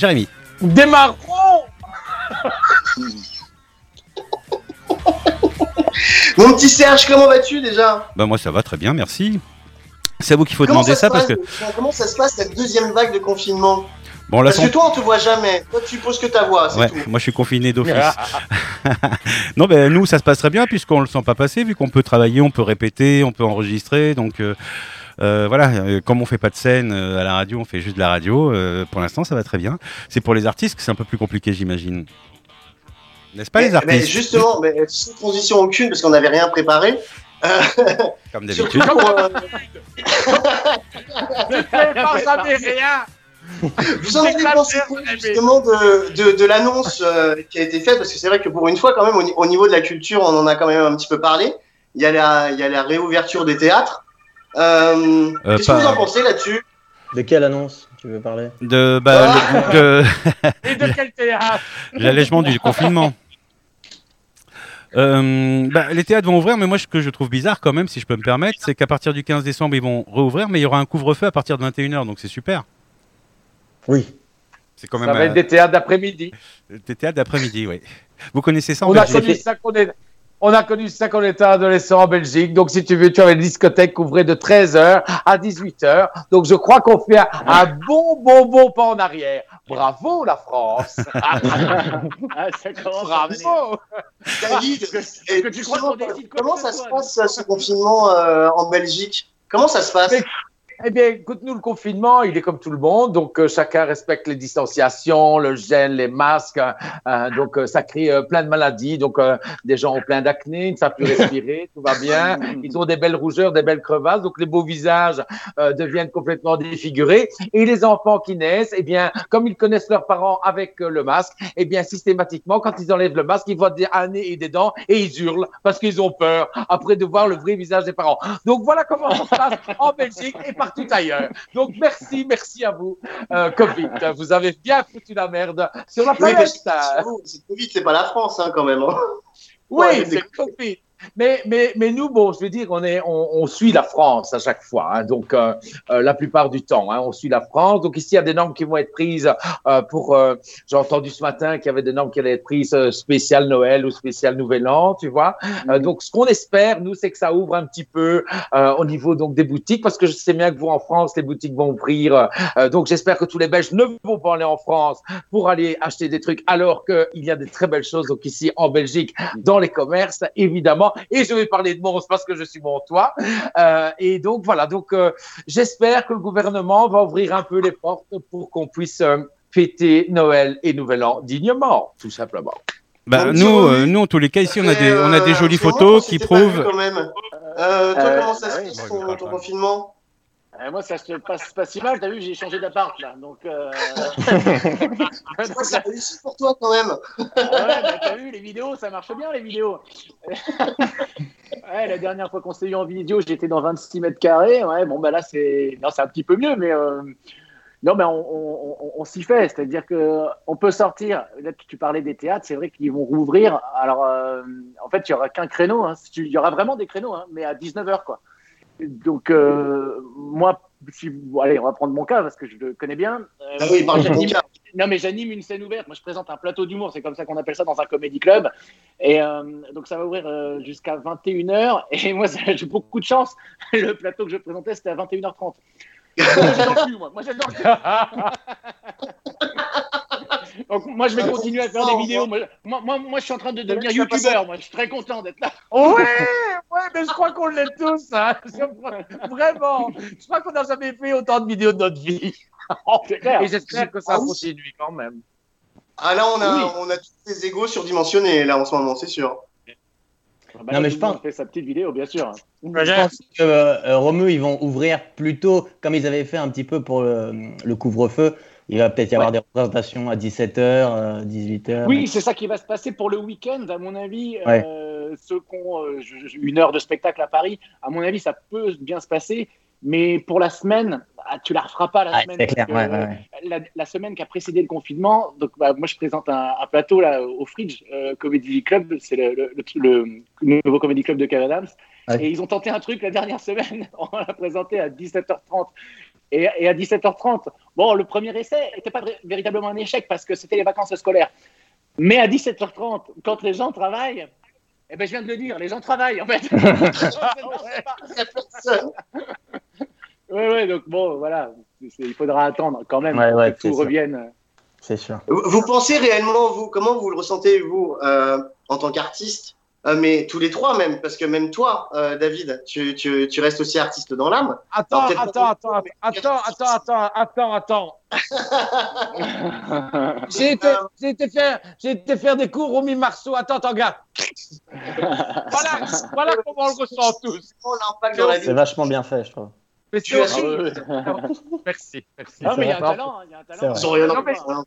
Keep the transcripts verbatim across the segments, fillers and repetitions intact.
Jérémy. Des marrons. Mon petit Serge, comment vas-tu déjà? Bah moi ça va très bien, merci. C'est à vous qu'il faut comment demander ça, ça parce que... Comment ça se passe cette deuxième vague de confinement? Bon, là, Parce son... que toi on te voit jamais, toi tu poses que ta voix, c'est ouais, tout. moi je suis confiné d'office. Non ben nous ça se passe très bien puisqu'on le sent pas passer, vu qu'on peut travailler, on peut répéter, on peut enregistrer, donc euh, euh, voilà, euh, comme on fait pas de scène euh, à la radio, on fait juste de la radio, euh, pour l'instant ça va très bien. C'est pour les artistes que c'est un peu plus compliqué, j'imagine. N'est-ce pas, mais, les artistes? Mais justement, mais sans transition aucune, parce qu'on n'avait rien préparé. Euh, Comme d'habitude. Pour, euh... Ne fais pas jamais rien. Vous en avez pensé quoi, justement de, de, de l'annonce euh, qui a été faite? Parce que c'est vrai que pour une fois, quand même, au, au niveau de la culture, on en a quand même un petit peu parlé. Il y a la, il y a la réouverture des théâtres. Euh, euh, Qu'est-ce pas... que vous en pensez là-dessus? De quelle annonce tu veux parler? De, bah, ah. le, de... Et de quel théâtre? L'allègement du confinement. Euh, bah, les théâtres vont ouvrir, mais moi ce que je trouve bizarre quand même, si je peux me permettre, c'est qu'à partir du quinze décembre, ils vont rouvrir, mais il y aura un couvre-feu à partir de vingt et une heures, donc c'est super. Oui. C'est quand même, ça va être euh, des théâtres d'après-midi. Des théâtres d'après-midi, oui. Vous connaissez ça en on a, Belgique? connu ça qu'on est... on a connu ça quand on était adolescent en Belgique. Donc, si tu veux, tu avais une discothèque qui ouvrait de treize heures à dix-huit heures. Donc, je crois qu'on fait un, un bon, bon, bon pas en arrière. Bravo, la France. Ah, ça commence à venir. Bravo. David, Est-ce que tu crois qu'on décide quoi comment que ça ce se soit, passe, ce confinement euh, en Belgique? Comment ça se passe? Mais- Eh bien, écoute, nous, le confinement, il est comme tout le monde. Donc, euh, chacun respecte les distanciations, le gel, les masques. Euh, donc, euh, ça crée euh, plein de maladies. Donc, euh, des gens ont plein d'acné, ils ne savent plus respirer, tout va bien. Ils ont des belles rougeurs, des belles crevasses. Donc, les beaux visages euh, deviennent complètement défigurés. Et les enfants qui naissent, eh bien, comme ils connaissent leurs parents avec euh, le masque, eh bien, systématiquement, quand ils enlèvent le masque, ils voient des nez et des dents et ils hurlent parce qu'ils ont peur après de voir le vrai visage des parents. Donc, voilà comment ça se passe en Belgique et partout ailleurs. Donc, merci, merci à vous, euh, Covid. Vous avez bien foutu la merde sur la Oui, planète. parce que c'est Covid, c'est pas la France, hein, quand même. Hein. Oui, Ouais, c'est Covid. Mais, mais, mais nous, bon, je veux dire, on, est, on, on suit la France à chaque fois. Hein, donc, euh, euh, la plupart du temps, hein, on suit la France. Donc, ici, il y a des normes qui vont être prises euh, pour... Euh, j'ai entendu ce matin qu'il y avait des normes qui allaient être prises euh, spécial Noël ou spécial Nouvel An, tu vois. Euh, donc, ce qu'on espère, nous, c'est que ça ouvre un petit peu euh, au niveau donc des boutiques, parce que je sais bien que vous, en France, les boutiques vont ouvrir. Euh, donc, j'espère que tous les Belges ne vont pas aller en France pour aller acheter des trucs, alors qu'il y a des très belles choses donc ici en Belgique, dans les commerces, évidemment. Et je vais parler de Mons parce que je suis montois. Euh, et donc, voilà. Donc, euh, j'espère que le gouvernement va ouvrir un peu les portes pour qu'on puisse euh, fêter Noël et Nouvel An dignement, tout simplement. Bah, Donc, nous, tu euh, nous, en tous les cas, ici, on a fait, des, on a des euh, jolies c'est vraiment photos qu'on qui s'était pas vu prouvent. quand même. Euh, toi, Euh, comment ça se oui. passe ton, ton confinement? Euh, moi, ça se passe pas si mal. T'as vu, j'ai changé d'appart là, donc. Euh... Je crois que ça réussit pour toi quand même. Ah ouais, bah, t'as vu les vidéos, ça marche bien les vidéos. Ouais, la dernière fois qu'on s'est eu en vidéo, j'étais dans vingt-six mètres carrés. Ouais, bon bah là c'est, non, c'est un petit peu mieux, mais euh... non, mais on, on, on, on s'y fait. C'est-à-dire que on peut sortir. Là, tu parlais des théâtres, c'est vrai qu'ils vont rouvrir. Alors, euh... en fait, il y aura qu'un créneau. Hein. Il y aura vraiment des créneaux, hein, mais à dix-neuf heures quoi. Donc, euh, moi, si, bon, allez, on va prendre mon cas parce que je le connais bien. Euh, Ah oui, parle de ton j'anime, cas. non, mais j'anime une scène ouverte. Moi, je présente un plateau d'humour. C'est comme ça qu'on appelle ça dans un comédie club. Et euh, donc, ça va ouvrir euh, jusqu'à vingt et une heures. Et moi, ça, j'ai beaucoup de chance. Le plateau que je présentais, c'était à vingt et une heures trente. Moi, j'ai dans le cul, moi. Moi, j'ai dans le cul. Donc, moi, je vais continuer à faire des vidéos. Moi, moi, moi, moi je suis en train de devenir youtubeur. Moi, je suis très content d'être là. Ouais, ouais, mais je crois qu'on l'est tous. Hein. Vraiment. Je crois qu'on n'a jamais fait autant de vidéos de notre vie. C'est clair. Et j'espère que ça Ah oui. continue quand même. Ah là, on a, Oui. on a tous les égos surdimensionnés là en ce moment, c'est sûr. Bah, Non, mais tout je le monde pense- fait sa petite vidéo, bien sûr. Je pense que euh, Romeu, ils vont ouvrir plus tôt, comme ils avaient fait un petit peu pour le, le couvre-feu. Il va peut-être y avoir Ouais. des représentations à dix-sept heures, dix-huit heures. Oui, c'est ça qui va se passer pour le week-end, à mon avis. Ouais. Euh, ceux qui ont euh, je- je- une heure de spectacle à Paris, à mon avis, ça peut bien se passer. Mais pour la semaine, ah, tu la referas pas la Ah, semaine. c'est clair, parce que, ouais, ouais, ouais. La, la semaine qui a précédé le confinement, donc bah, moi je présente un, un plateau là au Fridge euh, Comedy Club, c'est le, le, le, le nouveau Comedy Club de Kev Adams. Ouais. Et ils ont tenté un truc la dernière semaine, on l'a présenté à dix-sept heures trente. Et, et à dix-sept heures trente, bon, le premier essai n'était pas vra- véritablement un échec parce que c'était les vacances scolaires. Mais à dix-sept heures trente, quand les gens travaillent, eh ben, je viens de le dire, les gens travaillent en fait. Oui, oui, donc bon, voilà, c'est, il faudra attendre quand même Ouais, ouais, que tout c'est sûr. revienne. C'est sûr. Vous, vous pensez réellement, vous, comment vous le ressentez, vous, euh, en tant qu'artiste, euh, mais tous les trois même, parce que même toi, euh, David, tu, tu, tu restes aussi artiste dans l'âme. Attends, Alors, peut-être attends, pas- attends, attends, attends, attends, attends, attends. J'ai été, Euh, j'ai été faire, j'ai été faire des cours au Mi-Marceau. Attends, attends, gars. Voilà, voilà comment on le ressent tous. Comment l'impact dans la vie. C'est vachement bien fait, je trouve. Mais Tu as c'est su- horrible. Merci, merci. Ah, mais il y a un vrai. talent, il y a un C'est talent. vrai. Ils ont rien Non, à mais- voir, hein.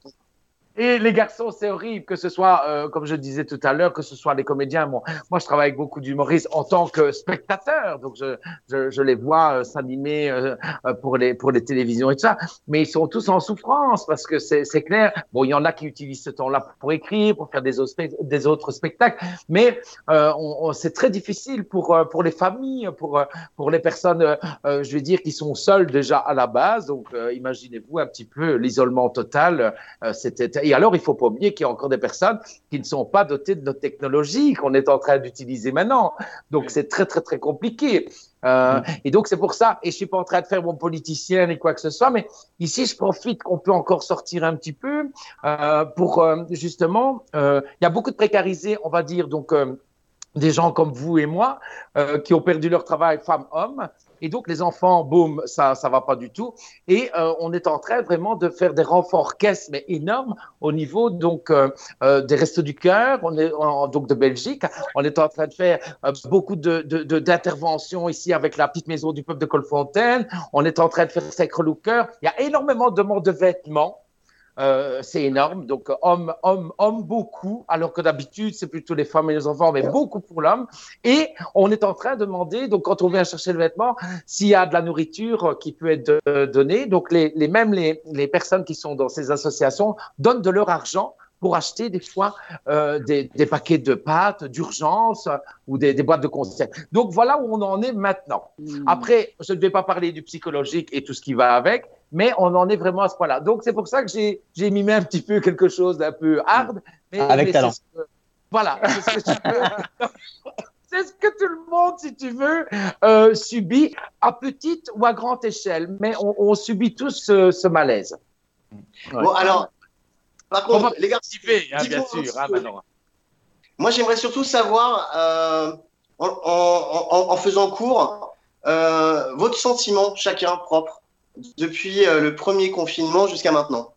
Et les garçons, c'est horrible, que ce soit, euh, comme je disais tout à l'heure, que ce soit les comédiens. Bon, moi, je travaille avec beaucoup d'humoristes en tant que spectateur, donc je, je, je les vois euh, s'animer euh, euh, pour les pour les télévisions et tout ça. Mais ils sont tous en souffrance parce que c'est c'est clair. Bon, il y en a qui utilisent ce temps-là pour écrire, pour faire des autres spe- des autres spectacles, mais euh, on, on, c'est très difficile pour euh, pour les familles, pour euh, pour les personnes, euh, euh, je vais dire, qui sont seules déjà à la base. Donc, euh, imaginez-vous un petit peu l'isolement total. Euh, c'était Et alors, il ne faut pas oublier qu'il y a encore des personnes qui ne sont pas dotées de nos technologies qu'on est en train d'utiliser maintenant. Donc, c'est très, très, très compliqué. Euh, mmh. Et donc, c'est pour ça, et je ne suis pas en train de faire mon politicien ni quoi que ce soit, mais ici, je profite qu'on peut encore sortir un petit peu euh, pour, euh, justement, euh, il y a beaucoup de précarisés, on va dire, donc, euh, des gens comme vous et moi euh, qui ont perdu leur travail, femmes, hommes. Et donc, les enfants, boum, ça ça va pas du tout. Et euh, on est en train vraiment de faire des renforts caisses, mais énormes, au niveau donc euh, euh, des Restos du Cœur, on est en, donc de Belgique. On est en train de faire euh, beaucoup de, de, de, d'interventions ici avec la petite maison du peuple de Colfontaine. On est en train de faire Sacre Cœur. Il y a énormément de demandes de vêtements. Euh, c'est énorme, donc hommes, hommes, hommes beaucoup, alors que d'habitude c'est plutôt les femmes et les enfants, mais beaucoup pour l'homme. Et on est en train de demander, donc quand on vient chercher le vêtement, s'il y a de la nourriture qui peut être donnée. Donc les, les même les, les personnes qui sont dans ces associations donnent de leur argent pour acheter des fois euh, des, des paquets de pâtes d'urgence euh, ou des, des boîtes de conserve. Donc voilà où on en est maintenant. Mmh. Après, je ne vais pas parler du psychologique et tout ce qui va avec, mais on en est vraiment à ce point-là. Donc c'est pour ça que j'ai, j'ai mimé un petit peu quelque chose d'un peu hard. Mais, avec mais talent. C'est ce que, voilà, c'est ce que tu veux. C'est ce que tout le monde, si tu veux, euh, subit à petite ou à grande échelle. Mais on, on subit tous ce, ce malaise. Ouais. Bon, alors, par contre, on va les gars, hein, bien sûr. Ah, maintenant. Moi, j'aimerais surtout savoir, euh, en, en, en, en faisant court, euh, votre sentiment, chacun propre, depuis euh, le premier confinement jusqu'à maintenant.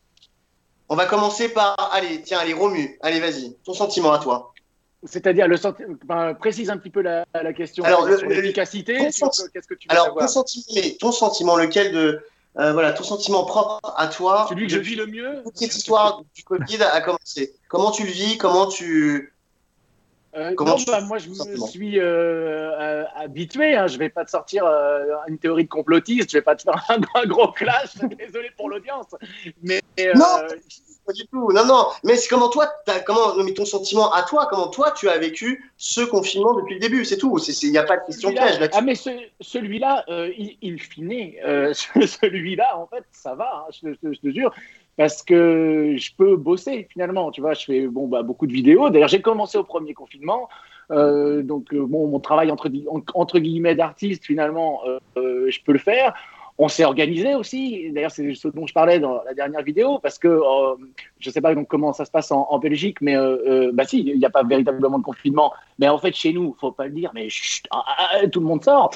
On va commencer par, allez, tiens, allez, Romu, allez, vas-y, ton sentiment à toi. C'est-à-dire, le senti- enfin, précise un petit peu la, la question. Alors, le, sur l'efficacité, ton sur senti- qu'est-ce que tu veux alors, savoir. ton sentiment, ton sentiment, lequel de, euh, voilà, ton sentiment propre à toi. Celui que je vis le mieux. Toute cette histoire du Covid a commencé. Comment tu le vis? Comment tu Euh, Comment non, tu bah, moi je me suis euh, euh, habitué. Hein. Je ne vais pas te sortir euh, une théorie de complotiste. Je ne vais pas te faire un, un gros clash. Désolé pour l'audience. Mais euh, non, pas du tout. Non, non. Mais c'est comment toi, t'as, comment, non, mais ton sentiment à toi, comment toi tu as vécu ce confinement depuis le début, c'est tout. Il n'y a pas de question piège là-dessus. Ah mais ce, celui-là, euh, il, il finit. Euh, celui-là, en fait, ça va. Hein, je, je, je te jure. Parce que je peux bosser finalement, tu vois, je fais bon, bah, beaucoup de vidéos. D'ailleurs, j'ai commencé au premier confinement, euh, donc euh, bon, mon travail entre, entre guillemets d'artiste, finalement, euh, euh, je peux le faire. On s'est organisé aussi, d'ailleurs c'est ce dont je parlais dans la dernière vidéo, parce que euh, je ne sais pas donc, comment ça se passe en, en Belgique, mais euh, euh, bah si, il n'y a pas véritablement de confinement. Mais en fait, chez nous, il ne faut pas le dire, mais chut, ah, ah, tout le monde sort.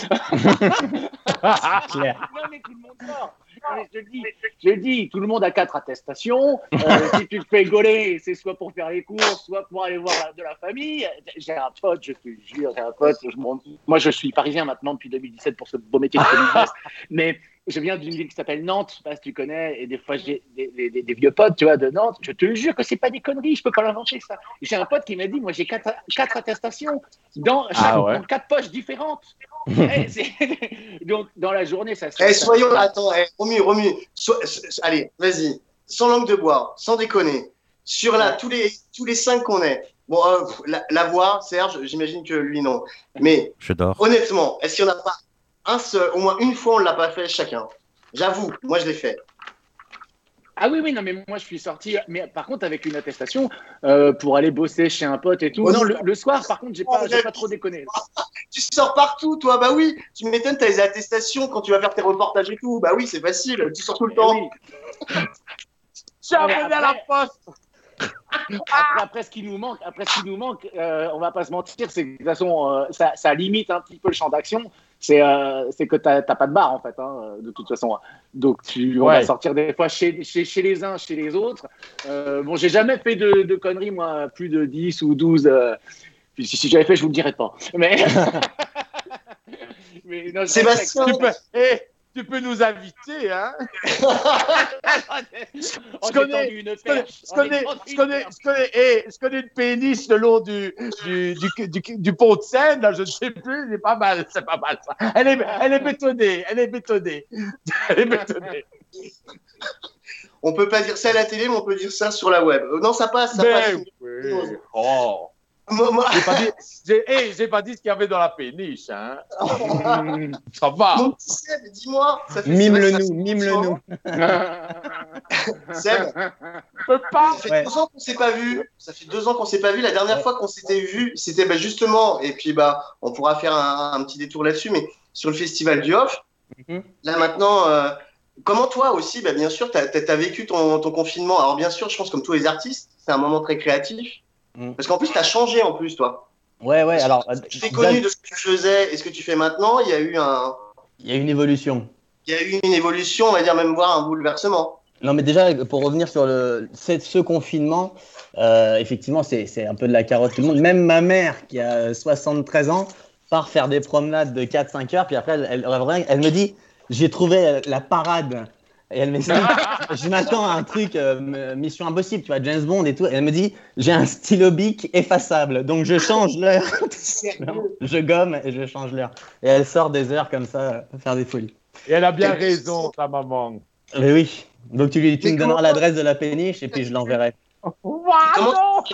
Clair. Non, mais tout le monde sort. Je te dis, je te dis, tout le monde a quatre attestations. Euh, si tu te fais gauler, c'est soit pour faire les courses, soit pour aller voir de la famille. J'ai un pote, je te jure, j'ai un pote. Je moi, je suis parisien maintenant depuis deux mille dix-sept pour ce beau métier de communiste. Mais je viens d'une ville qui s'appelle Nantes, je sais pas si tu connais, et des fois j'ai des, des, des vieux potes, tu vois, de Nantes. Je te jure que c'est pas des conneries, je peux pas l'inventer ça. J'ai un pote qui m'a dit, moi j'ai quatre, quatre attestations dans, chaque, ah ouais. dans quatre poches différentes. hey, donc dans la journée, ça. ça, hey, ça soyons, ça... attends, hey, Romu, Romu, so, so, allez, vas-y, sans langue de bois, sans déconner. Sur là, ouais. tous les tous les cinq qu'on est. Bon, euh, la, la voix, Serge, j'imagine que lui non. Mais je dors. Honnêtement, est-ce qu'il y en a pas un seul, au moins une fois, on l'a pas fait chacun. J'avoue, moi je l'ai fait. Ah oui, oui, non, mais moi je suis sorti, mais par contre avec une attestation euh, pour aller bosser chez un pote et tout. Ouais, non, c'est le, ça. le soir, par contre, j'ai Oh, pas, j'ai mais- pas trop déconné. Tu sors partout, toi. Bah oui, tu m'étonnes, t'as les attestations quand tu vas faire tes reportages et tout. Bah oui, c'est facile, tu sors tout le Eh temps. oui. Je suis Non, mais abonné à la après- poste. Après, après, ce qui nous manque, après ce qui nous manque, euh, on va pas se mentir, c'est que de toute façon, euh, ça, ça limite un petit peu le champ d'action. C'est euh, c'est que t'as t'as pas de bar en fait, hein, de toute façon. Donc tu, on Ouais. va sortir des fois chez, chez, chez les uns, chez les autres. Euh, bon, j'ai jamais fait de, de conneries, moi, plus de dix ou douze. Euh, puis si, si j'avais fait, je vous le dirais pas. Mais, mais non, Sébastien, Tu peux, eh, tu peux nous inviter, hein. On Je connais- est tendu une Je connais, perche, je on est connais, tendu je une connais, perche. je connais, eh, je connais une péniche le long du, du, du, du, du pont de Seine, là, je ne sais plus, c'est pas mal, c'est pas mal ça. Elle est, elle est bétonnée, elle est bétonnée. Elle est bétonnée. On peut pas dire ça à la télé, mais on peut dire ça sur la web. Euh, Non, ça passe, ça passe. Mais oui. Oh. Moi, moi- J'ai pas dit, j'ai, eh, j'ai pas dit ce qu'il y avait dans la péniche, hein. Ça va. Mon petit Seb, dis-moi. ça fait- Mime-le ça fait- nous, mime-le nous. Seb, Je peux pas. ça fait Ouais. deux ans qu'on s'est pas vu. Ça fait deux ans qu'on s'est pas vu. La dernière fois qu'on s'était vu, c'était bah, justement, et puis bah, on pourra faire un, un petit détour là-dessus, mais sur le festival du Off. Mhm. Là maintenant, euh, comment toi aussi, bah, bien sûr, tu as vécu ton, ton confinement. Alors bien sûr, je pense comme tous les artistes, c'est un moment très créatif. Mhm. Parce qu'en plus, tu as changé en plus, toi. Ouais, ouais, alors. euh, Je t'ai connu de ce que tu faisais et ce que tu fais maintenant. Il y a eu un, Il y a une évolution. il y a eu une évolution, on va dire même voir un bouleversement. Non, mais déjà, pour revenir sur le, ce, ce confinement, euh, effectivement, c'est c'est un peu de la carotte tout le monde. Même ma mère, qui a soixante-treize ans, part faire des promenades de quatre cinq heures, puis après, elle, elle, elle, elle me dit, j'ai trouvé la parade. Et elle m'explique, je m'attends à un truc, euh, Mission Impossible, tu vois, James Bond et tout. Et elle me dit, j'ai un stylo bic effaçable, donc je change l'heure. Je gomme et je change l'heure. Et elle sort des heures comme ça, pour faire des folies. Et elle a bien raison, ta maman. Mais oui, donc tu, lui, tu Mais me donneras comment- l'adresse de la péniche et puis je l'enverrai. Ouah, Comment- non.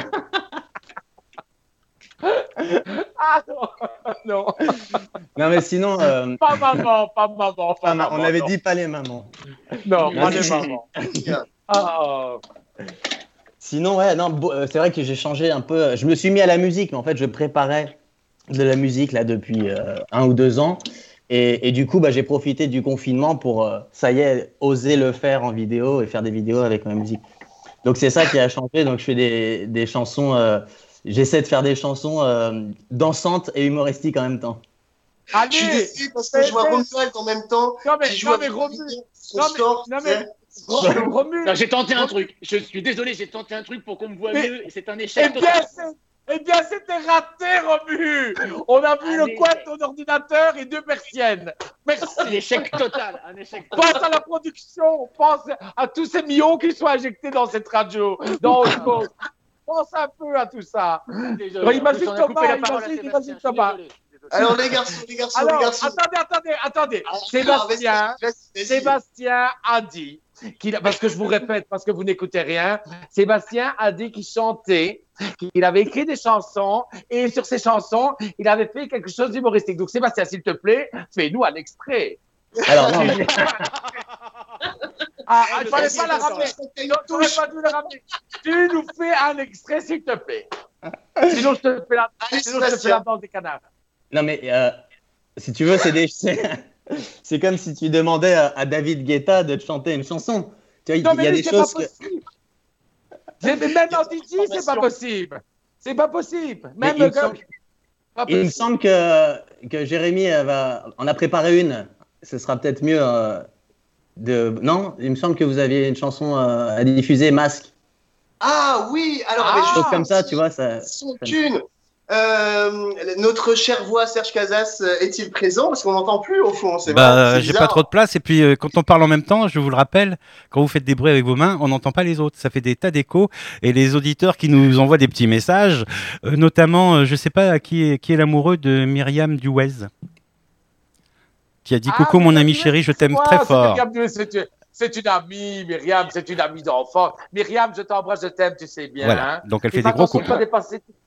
Ah non, non. Non, mais sinon, euh, Pas maman, pas maman, pas pas ma- maman. on avait non. dit pas les mamans. Non, pas Non, les si. mamans. Ah, Sinon, ouais, non, bo- euh, c'est vrai que j'ai changé un peu. Je me suis mis à la musique, mais en fait, je préparais de la musique là depuis euh, un ou deux ans. Et, et du coup, bah, j'ai profité du confinement pour, euh, ça y est, oser le faire en vidéo et faire des vidéos avec ma musique. Donc, c'est ça qui a changé. Donc, je fais des, des chansons. euh, J'essaie de faire des chansons euh, dansantes et humoristiques en même temps. allez. Je suis déçu parce que je vois Romuald en même temps. Non mais, qui joue non, mais avec Romu, son non, mais- score. non, tu mais- sais. Ro- Romu, Non, j'ai tenté un truc. Je suis désolé, j'ai tenté un truc pour qu'on me voit Mais- mieux et c'est un eh échec bien, total. c'est- eh bien, c'était raté, Romu. On a vu Un le coin échec. de ton ordinateur et deux persiennes. Un Merci. échec total. Un échec total. Pense à la production, pense à tous ces millions qui sont injectés dans cette radio, dans Osmose. Pense un peu à tout ça. Désolé. Ouais, imagine En plus, on a coupé Thomas, la parole à imagine, Sébastien, imagine je suis Thomas. désolé. Alors les garçons, les garçons, Alors, les garçons. attendez, attendez, attendez. Alors, Sébastien, vas-y, vas-y. Sébastien a dit, qu'il a- parce que je vous répète, parce que vous n'écoutez rien, Sébastien a dit qu'il chantait, qu'il avait écrit des chansons, et sur ces chansons, il avait fait quelque chose d'humoristique. Donc Sébastien, s'il te plaît, fais-nous un extrait. Alors, non, mais- Ah, Ah, il le fallait Sébastien, pas la ça. ramener. Non, tu n'aurais pas dû la ramener. Tu nous fais un extrait, s'il te plaît. Sinon, je te fais la, Allez, sinon, je te fais Sébastien. la danse des canards. non, mais euh, si tu veux, c'est des. c'est- C'est comme si tu demandais à, à David Guetta de te chanter une chanson. Tu vois, il Non, il y mais a lui, des c'est choses pas que. possible. J'ai- mais Même en D J, c'est pas possible. C'est pas possible. Mais Même il me comme- semble- pas Il me possible. semble que, que Jérémy euh, va, en a préparé une. Ce sera peut-être mieux euh, de. Non, il me semble que vous aviez une chanson euh, à diffuser, Masque. Ah oui, alors Ah, mais Des je- choses comme ça, tu vois. Ça... Son thune. Euh, notre cher voix Serge Casas euh, est-il présent? Parce qu'on n'entend plus au fond. C'est Bah, vrai, euh, c'est j'ai bizarre. pas trop de place. Et puis, euh, quand on parle en même temps, je vous le rappelle, quand vous faites des bruits avec vos mains, on n'entend pas les autres. Ça fait des tas d'échos. Et les auditeurs qui nous envoient des petits messages, euh, notamment, euh, je sais pas qui est, qui est l'amoureux de Myriam Duez, qui a dit Ah, coucou mon Myriam ami Duez, chéri, je t'aime Ouais, très c'est fort. Myriam Duez, c'est une- C'est une amie, Myriam, c'est une amie d'enfance. Myriam, je t'embrasse, je t'aime, tu sais bien. Voilà. hein. Donc elle Et fait des par gros contre, faut coucou. pas dépasser.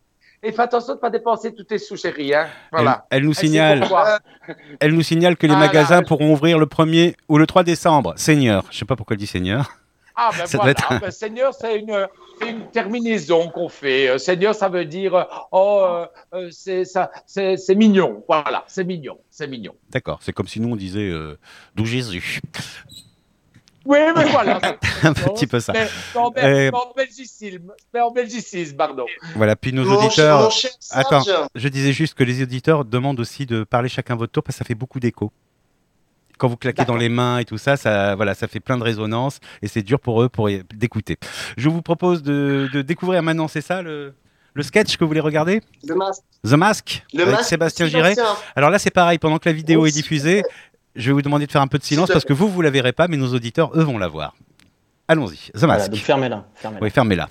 Et fais attention de ne pas dépenser tous tes sous, chérie. Hein. Voilà. Elle, elle nous Elle sait signale, pourquoi. elle nous signale que les Ah, magasins là, pourront ouvrir le premier ou le trois décembre. Seigneur, je sais pas pourquoi elle dit Seigneur. Ah ben Ça voilà, doit être un- ben, Seigneur, c'est une, c'est une terminaison qu'on fait. Euh, Seigneur, ça veut dire, euh, oh, euh, euh, c'est, ça, c'est, c'est mignon. Voilà, c'est mignon, c'est mignon. D'accord, c'est comme si nous on disait euh, d'où Jésus. Oui, mais voilà. Un petit peu ça. Mais, non, mais, Euh, mais en belgicisme, mais en belgicisme, pardon. Voilà, puis nos Mon, auditeurs. mon cher Serge, Attends, je disais juste que les auditeurs demandent aussi de parler chacun votre tour parce que ça fait beaucoup d'écho. Quand vous claquez dans D'accord. les mains et tout ça, ça, voilà, ça fait plein de résonance et c'est dur pour eux pour y- d'écouter. Je vous propose de, de découvrir maintenant, c'est ça le, le sketch que vous voulez regarder le masque. The Mask Le avec masque Sébastien Giré. Alors là, c'est pareil, pendant que la vidéo Oui, est diffusée, je vais vous demander de faire un peu de silence S'il te parce que vous, vous la verrez pas, mais nos auditeurs, eux, vont la voir. Allons-y, The Voilà, Mask. donc fermez-la. fermez-la. Oui, fermez-la.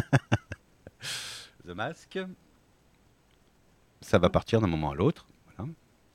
The Mask. Ça va partir d'un moment à l'autre. Voilà.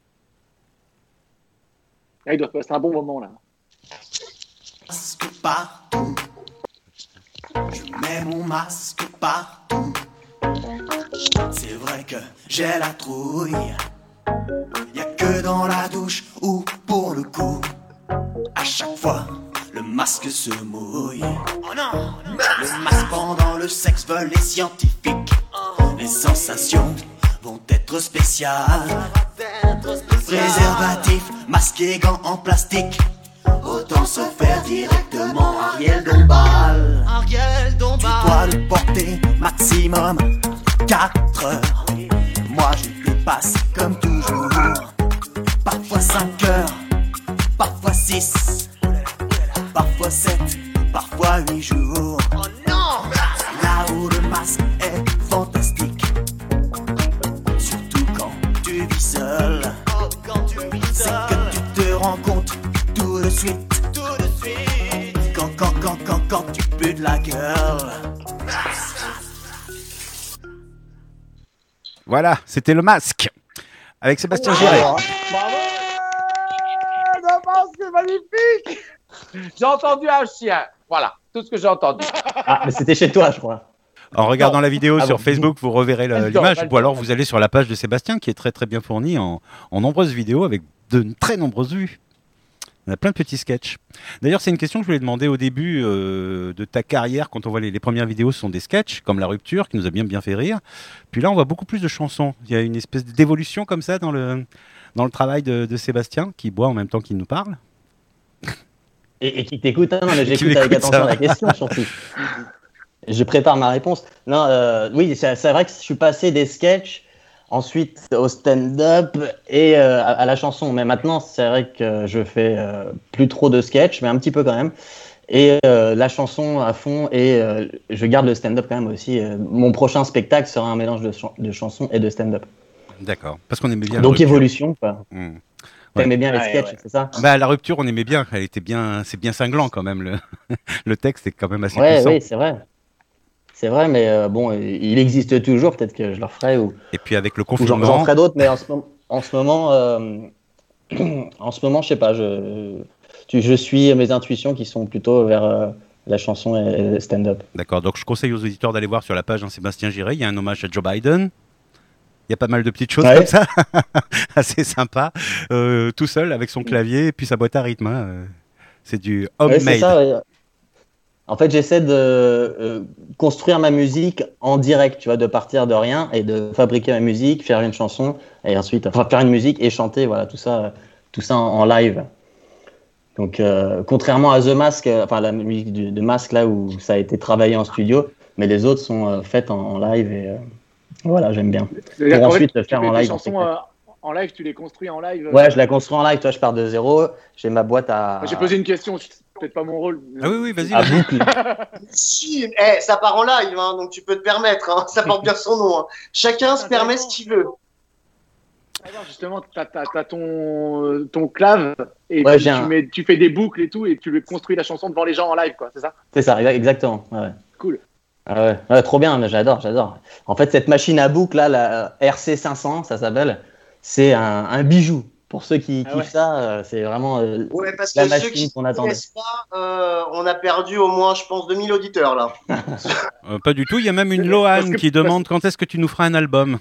Ah, il doit se passer un bon moment là. Masque partout. Je mets mon masque partout. C'est vrai que j'ai la trouille. Y'a que dans la douche ou pour le coup. À chaque fois, le masque se mouille. Oh non! Le masque pendant le sexe veulent les scientifiques. Les sensations vont être spéciales. Préservatif, masque et gants en plastique. Autant se faire directement Ariel Dombal. Ariel Dombal. Tu dois le porter maximum quatre heures. Moi je dépasse comme toujours. Parfois cinq heures, parfois six, parfois sept, parfois huit jours. Oh non! Là où le masque est fantastique. Surtout quand tu vis seul. Oh, quand tu vis seul. C'est que tu te rends compte tout de suite. Tout de suite. Quand, quand, quand, quand, quand tu pues de la gueule. Voilà, c'était le masque avec Sébastien Giré. Bravo! Bravo, c'est magnifique! J'ai entendu un chien. Voilà, tout ce que j'ai entendu. Ah, mais c'était chez toi, je crois. En regardant Non. la vidéo Ah sur bon. Facebook, vous reverrez la- Elle dort, l'image, elle ou alors dort. vous allez sur la page de Sébastien qui est très très bien fournie en, en nombreuses vidéos avec de très nombreuses vues. On a plein de petits sketchs. D'ailleurs, c'est une question que je voulais demander au début euh, de ta carrière. Quand on voit les, les premières vidéos, ce sont des sketchs, comme La Rupture, qui nous a bien bien fait rire. Puis là, on voit beaucoup plus de chansons. Il y a une espèce d'évolution comme ça dans le, dans le travail de, de Sébastien, qui boit en même temps qu'il nous parle. Et, et qui t'écoute, hein, mais Qui j'écoute avec m'écoute, ça attention va. la question surtout. Je prépare ma réponse. Non, euh, oui, c'est c'est vrai que je suis passé des sketchs, ensuite au stand-up et euh, à, à la chanson. Mais maintenant, c'est vrai que je fais euh, plus trop de sketchs, mais un petit peu quand même. Et euh, la chanson à fond, et euh, je garde le stand-up quand même aussi. Euh, mon prochain spectacle sera un mélange de, chan- de chansons et de stand-up. D'accord. Parce qu'on aimait bien La Donc Rupture. évolution, quoi. Mmh. T'aimais bien les Ouais, sketchs, ouais. c'est ça? Bah, La Rupture, on aimait bien. Elle était bien. C'est bien cinglant quand même. Le, le texte est quand même assez Ouais, puissant. oui, c'est vrai. C'est vrai, mais euh, bon, il existe toujours. Peut-être que je le referai ou. Et puis avec le Ou j'en, confinement. j'en ferai d'autres, mais en ce, mom- en ce moment, euh, en ce moment, je sais pas, je, tu- je suis mes intuitions qui sont plutôt vers euh, la chanson et, et le stand-up. D'accord, donc je conseille aux auditeurs d'aller voir sur la page de Sébastien Giré. Il y a un hommage à Joe Biden. Il y a pas mal de petites choses Ouais. comme ça, assez sympa. Euh, tout seul avec son clavier et puis sa boîte à rythme. hein. Euh, C'est du Ouais, homemade. c'est ça. Ouais. En fait, j'essaie de euh, construire ma musique en direct, tu vois, de partir de rien et de fabriquer ma musique, faire une chanson et ensuite, enfin, faire une musique et chanter, voilà, tout ça, tout ça en, en live. Donc, euh, contrairement à The Mask, euh, enfin la musique du- de Mask là où ça a été travaillé en studio, mais les autres sont euh, faites en, en live et euh, voilà, j'aime bien. C'est-à-dire Pour qu'en ensuite fait, le faire tu fais en tes live en chansons spectacle. euh, en live, tu les construis en live. euh, Ouais, je la construis en live, toi, je pars de zéro, j'ai ma boîte à, J'ai posé une question, c'est peut-être pas mon rôle. Ah oui, oui, vas-y. à vas-y. boucle. Si, eh, ça part en live, hein, donc tu peux te permettre, hein, ça porte bien son nom. hein. Chacun se permet ce qu'il veut. Alors, justement, tu as, ton, euh, ton clave et Ouais, puis j'ai tu, un- mets, tu fais des boucles et tout et tu construis la chanson devant les gens en live, quoi, c'est ça? C'est ça, exa- exactement. Ouais. Cool. Ah ouais. Ouais, trop bien, mais j'adore, j'adore. En fait, cette machine à boucle là, la R C cinq cents, ça s'appelle, c'est un, un bijou. Pour ceux qui Ah kiffent ouais. ça, euh, c'est vraiment euh, Ouais, parce la que ceux machine qui qu'on ne attendait. connaissent pas, euh, on a perdu au moins, je pense, deux mille auditeurs là. Euh, pas du tout. Il y a même une Parce Lohan que- qui demande quand est-ce que tu nous feras un album.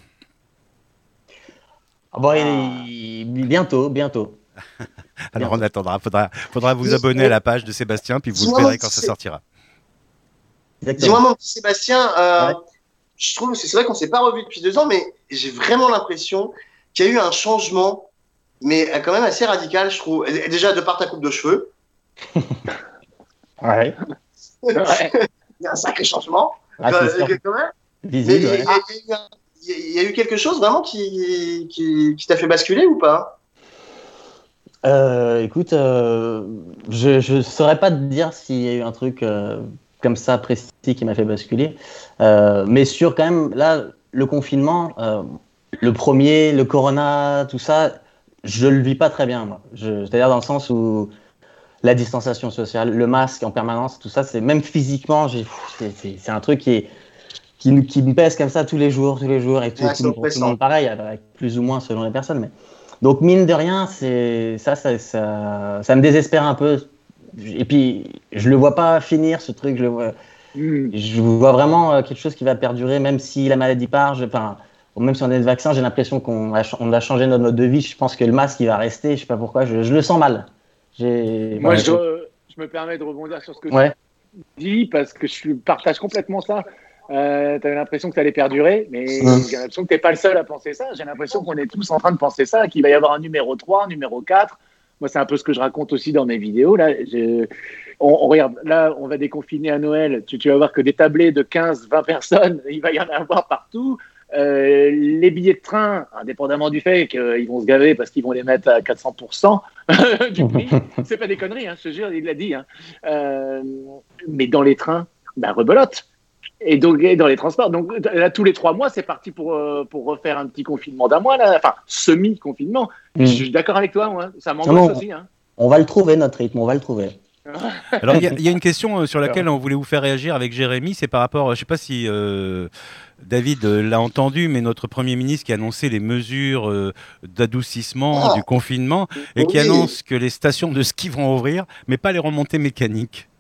Ah bon, Ah. il- il- bientôt, bientôt. Alors Bientôt. on attendra. Faudra, faudra vous Dis- abonner à la page de Sébastien, puis vous le Dis-moi, verrez mon quand ça petit- sortira. Exactement. Dis-moi, mon petit Sébastien, euh, Ouais. je trouve, c'est vrai qu'on s'est pas revu depuis deux ans, mais j'ai vraiment l'impression qu'il y a eu un changement, mais quand même assez radical, je trouve. Et déjà, de par ta coupe de cheveux, Ouais. Ouais. il y a un sacré changement. Ah, Euh, c'est sûr. quand même. Mais Visible, il y, a- ouais. il y a eu un- il y a eu quelque chose vraiment qui, qui, qui t'a fait basculer ou pas? Euh, écoute, euh, je ne saurais pas te dire s'il y a eu un truc euh, comme ça précis qui m'a fait basculer. Euh, mais sur quand même, là, le confinement, euh, le premier, le corona, tout ça, je le vis pas très bien, moi. Je- C'est-à-dire dans le sens où la distanciation sociale, le masque en permanence, tout ça, c'est même physiquement, j'ai- pff, c'est- c'est c'est un truc qui est qui, nous- qui me pèse comme ça tous les jours, tous les jours, et tout, Ouais, tout- c'est pour tout le oppressant. monde pareil, avec plus ou moins selon les personnes. Mais... Donc mine de rien, c'est ça, ça, ça, ça me désespère un peu. Et puis je le vois pas finir ce truc. Je le vois, Hmm. je vois vraiment euh, quelque chose qui va perdurer, même si la maladie part. Je, enfin, même si on est le vaccin, j'ai l'impression qu'on a, on a changé notre mode de vie. Je pense que le masque il va rester. Je sais pas pourquoi. Je, je le sens mal. J'ai, Moi, voilà, je, re- je me permets de rebondir sur ce que Ouais. tu dis parce que je partage complètement ça. Euh, tu avais l'impression que ça allait perdurer, mais Mm. j'ai l'impression que tu n'es pas le seul à penser ça. J'ai l'impression qu'on est tous en train de penser ça, qu'il va y avoir un numéro trois, un numéro quatre. Moi, c'est un peu ce que je raconte aussi dans mes vidéos. Là, je, on, on regarde, là, on va déconfiner à Noël. Tu, tu vas voir que des tablés de quinze, vingt personnes, il va y en avoir partout. Euh, les billets de train, indépendamment du fait qu'ils vont se gaver parce qu'ils vont les mettre à quatre cents pour cent du prix, c'est pas des conneries, hein, je te jure, il l'a dit. Hein. Euh, mais dans les trains, bah, rebelote. Et donc, et dans les transports. Donc, là, tous les trois mois, c'est parti pour, euh, pour refaire un petit confinement d'un mois, là. Enfin, semi-confinement. Mm. Je suis d'accord avec toi, moi. Ça Non, m'angoisse non. aussi. Hein. On va le trouver notre rythme. On va le trouver. Alors il y, a- il y a une question euh, sur laquelle on voulait vous faire réagir avec Jérémy, c'est par rapport, euh, je ne sais pas si euh, David euh, l'a entendu, mais notre Premier ministre qui a annoncé les mesures euh, d'adoucissement Ah. du confinement et qui Oui. annonce que les stations de ski vont ouvrir, mais pas les remontées mécaniques.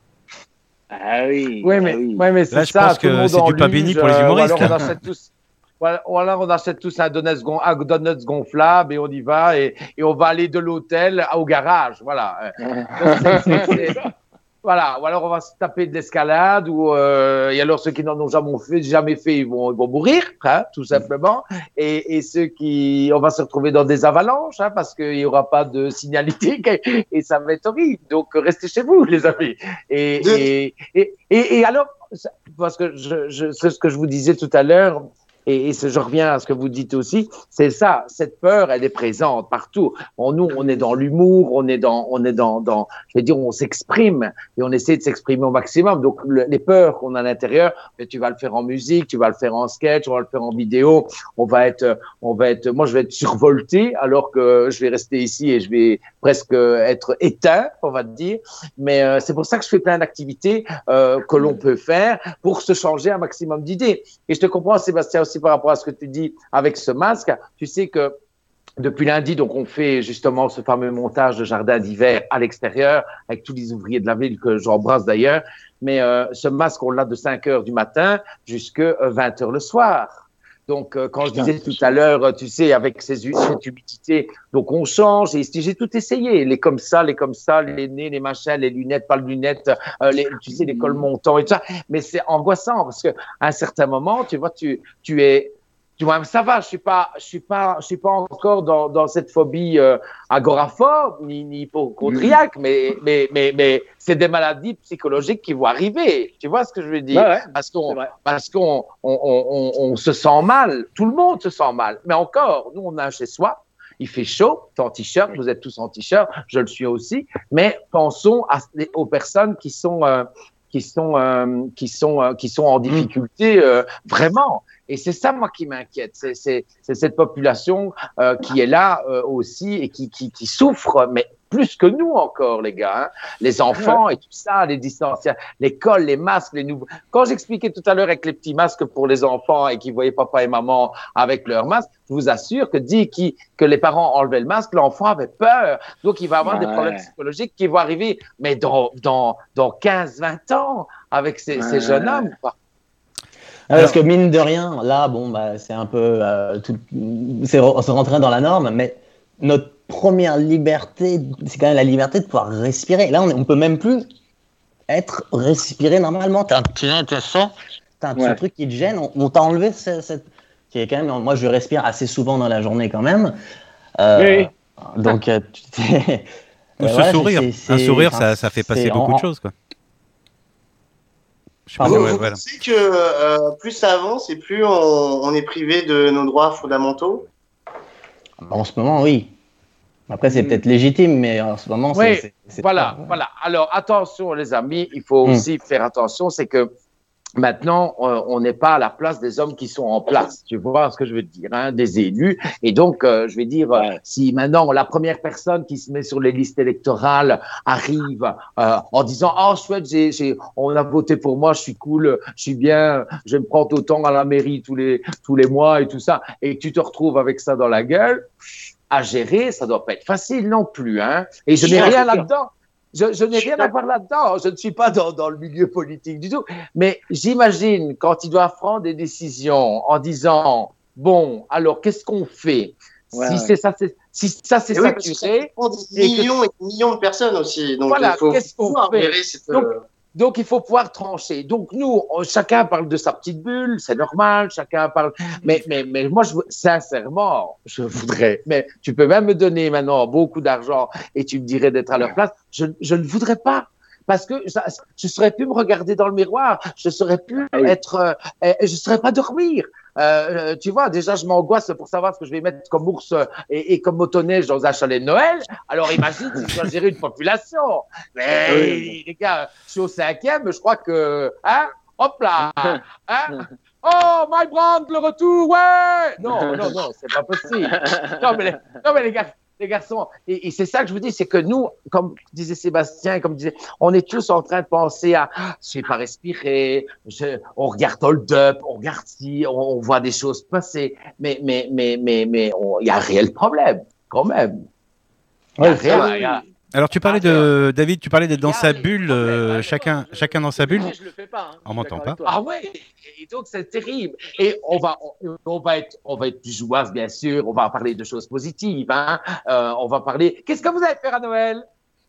Ah oui. Oui, ah mais, oui. ouais, mais c'est Là, je ça. pense tout que le monde c'est en du pain luge, béni pour les euh, humoristes, Ou alors, on là. achète tous, ou alors- ou alors on achète tous un donuts, gon- un donuts gonflable et on y va et, et on va aller de l'hôtel au garage. Voilà. Donc, c'est- c'est- c'est- Voilà, ou alors on va se taper de l'escalade, ou euh, et alors ceux qui n'en ont jamais fait, jamais fait, ils vont, ils vont mourir, hein, tout simplement. Et, et ceux qui, on va se retrouver dans des avalanches, hein, parce qu'il y aura pas de signalétique et, et ça va être horrible. Donc restez chez vous, les amis. Et De- et, et, et, et alors, ça- parce que je, je, c'est ce que je vous disais tout à l'heure. Et, et ce, je reviens à ce que vous dites aussi, c'est ça, cette peur, elle est présente partout. Bon, nous, on est dans l'humour, on est dans, on est dans, dans, je vais dire, on s'exprime et on essaie de s'exprimer au maximum. Donc, le, les peurs qu'on a à l'intérieur, mais tu vas le faire en musique, tu vas le faire en sketch, on va le faire en vidéo. On va être, on va être, moi, je vais être survolté alors que je vais rester ici et je vais presque être éteint, on va te dire. Mais euh, c'est pour ça que je fais plein d'activités euh, que l'on peut faire pour se changer un maximum d'idées. Et je te comprends, Sébastien, aussi par rapport à ce que tu dis avec ce masque. Tu sais que depuis lundi, donc on fait justement ce fameux montage de jardin d'hiver à l'extérieur avec tous les ouvriers de la ville que j'embrasse d'ailleurs. Mais euh, ce masque, on l'a de cinq heures du matin jusqu'à vingt heures le soir. Donc, euh, quand je disais tout à l'heure, tu sais, avec ces, cette humidité, donc on change. Et j'ai tout essayé, les comme ça, les comme ça, les nez, les machins, les lunettes, pas de lunettes, euh, les, tu sais, les cols montants et tout ça. Mais c'est angoissant parce que à un certain moment, tu vois, tu, tu es, tu vois, ça va. Je suis pas, je suis pas, je suis pas encore dans, dans cette phobie euh, agoraphobe ni, ni hypochondriaque, mmh. mais, mais, mais, mais c'est des maladies psychologiques qui vont arriver. Tu vois ce que je veux dire? Ouais, ouais, parce qu'on, parce qu'on, on, on, on, on se sent mal. Tout le monde se sent mal. Mais encore, nous, on a chez soi. Il fait chaud, t'es en t-shirt, vous êtes tous en t-shirt, je le suis aussi. Mais pensons à, aux personnes qui sont, euh, qui sont, euh, qui sont, euh, qui sont en difficulté euh, vraiment. Et c'est ça, moi, qui m'inquiète. C'est, c'est, c'est cette population euh, qui est là euh, aussi et qui, qui, qui souffre, mais plus que nous encore, les gars. Hein. Les enfants ouais. et tout ça, les distanciations, l'école, les masques, les nouveaux. Quand j'expliquais tout à l'heure avec les petits masques pour les enfants et qui voyaient papa et maman avec leurs masques, je vous assure que dit qui, que les parents enlevaient le masque, l'enfant avait peur. Donc, il va avoir ouais. des problèmes psychologiques qui vont arriver, mais dans, dans, dans quinze vingt ans avec ces, ouais. ces jeunes hommes, quoi. Alors, parce que mine de rien, là, bon, bah, c'est un peu, euh, tout, c'est, c'est rentré dans la norme, mais notre première liberté, c'est quand même la liberté de pouvoir respirer. Là, on ne peut même plus être respiré normalement. T'as un petit sang, t'as un petit ouais. truc qui te gêne. On, on t'a enlevé cette, cette, qui est quand même. Moi, je respire assez souvent dans la journée quand même. Euh, oui. Donc, euh, tu t'es. Ce voilà, sourire, c'est, c'est, un sourire, ça, ça fait passer beaucoup en, de choses, quoi. Je vous, ouais, vous voilà. pensez que euh, plus ça avance et plus on, on est privé de nos droits fondamentaux? En ce moment, oui. Après, c'est peut-être légitime, mais en ce moment, oui, c'est, c'est, c'est voilà, pas... voilà. Alors, attention, les amis, il faut aussi mmh. faire attention, c'est que maintenant, euh, on n'est pas à la place des hommes qui sont en place. Tu vois ce que je veux dire, hein, des élus. Et donc, euh, je vais dire, euh, si maintenant la première personne qui se met sur les listes électorales arrive euh, en disant, oh chouette, j'ai, j'ai, on a voté pour moi, je suis cool, je suis bien, je me prends autant à la mairie tous les tous les mois et tout ça, et que tu te retrouves avec ça dans la gueule. À gérer, ça doit pas être facile non plus, hein. Et je n'ai rien là-dedans. Je, je n'ai rien à voir là-dedans. Je ne suis pas dans, dans le milieu politique du tout. Mais j'imagine quand il doit prendre des décisions en disant, bon, alors qu'est-ce qu'on fait? Ouais, si ouais. c'est ça, c'est, si ça c'est oui, saturé. Des millions et des millions de personnes aussi. Donc, voilà, il faut qu'est-ce qu'on fait? Cette... Donc, Donc, il faut pouvoir trancher. Donc, nous, on, chacun parle de sa petite bulle, c'est normal, chacun parle. Mais, mais, mais moi, je, sincèrement, je voudrais. Mais tu peux même me donner maintenant beaucoup d'argent et tu me dirais d'être à leur place. Je, je ne voudrais pas. Parce que ça, je ne saurais plus me regarder dans le miroir, je ne saurais plus ah oui. être, euh, je ne saurais pas dormir. Euh, tu vois, déjà, je m'angoisse pour savoir ce que je vais mettre comme ours et, et comme motoneige dans un chalet de Noël. Alors, imagine si je dois gérer une population. Mais oui. les gars, je suis au cinquième, je crois que, hein, hop là, hein. Oh, My Brand, le retour, ouais. Non, non, non, c'est pas possible. Non, mais les, non, mais les gars. Les garçons, et, et c'est ça que je vous dis, c'est que nous, comme disait Sébastien, comme disait, on est tous en train de penser à, ah, je sais pas respirer, je, on regarde Hold Up, on regarde si, on, on voit des choses passer, mais mais mais mais mais il y a un réel problème quand même. Y a ouais, réel, y a... Alors tu parlais de David, tu parlais d'être dans sa bulle, euh, chacun chacun dans sa bulle. Je le fais pas. Hein, on m'entend pas. Ah ouais. Et donc c'est terrible. Et on va on, on va être on va être plus jouasse bien sûr. On va parler de choses positives. Hein. Euh, on va parler. Qu'est-ce que vous allez faire à Noël?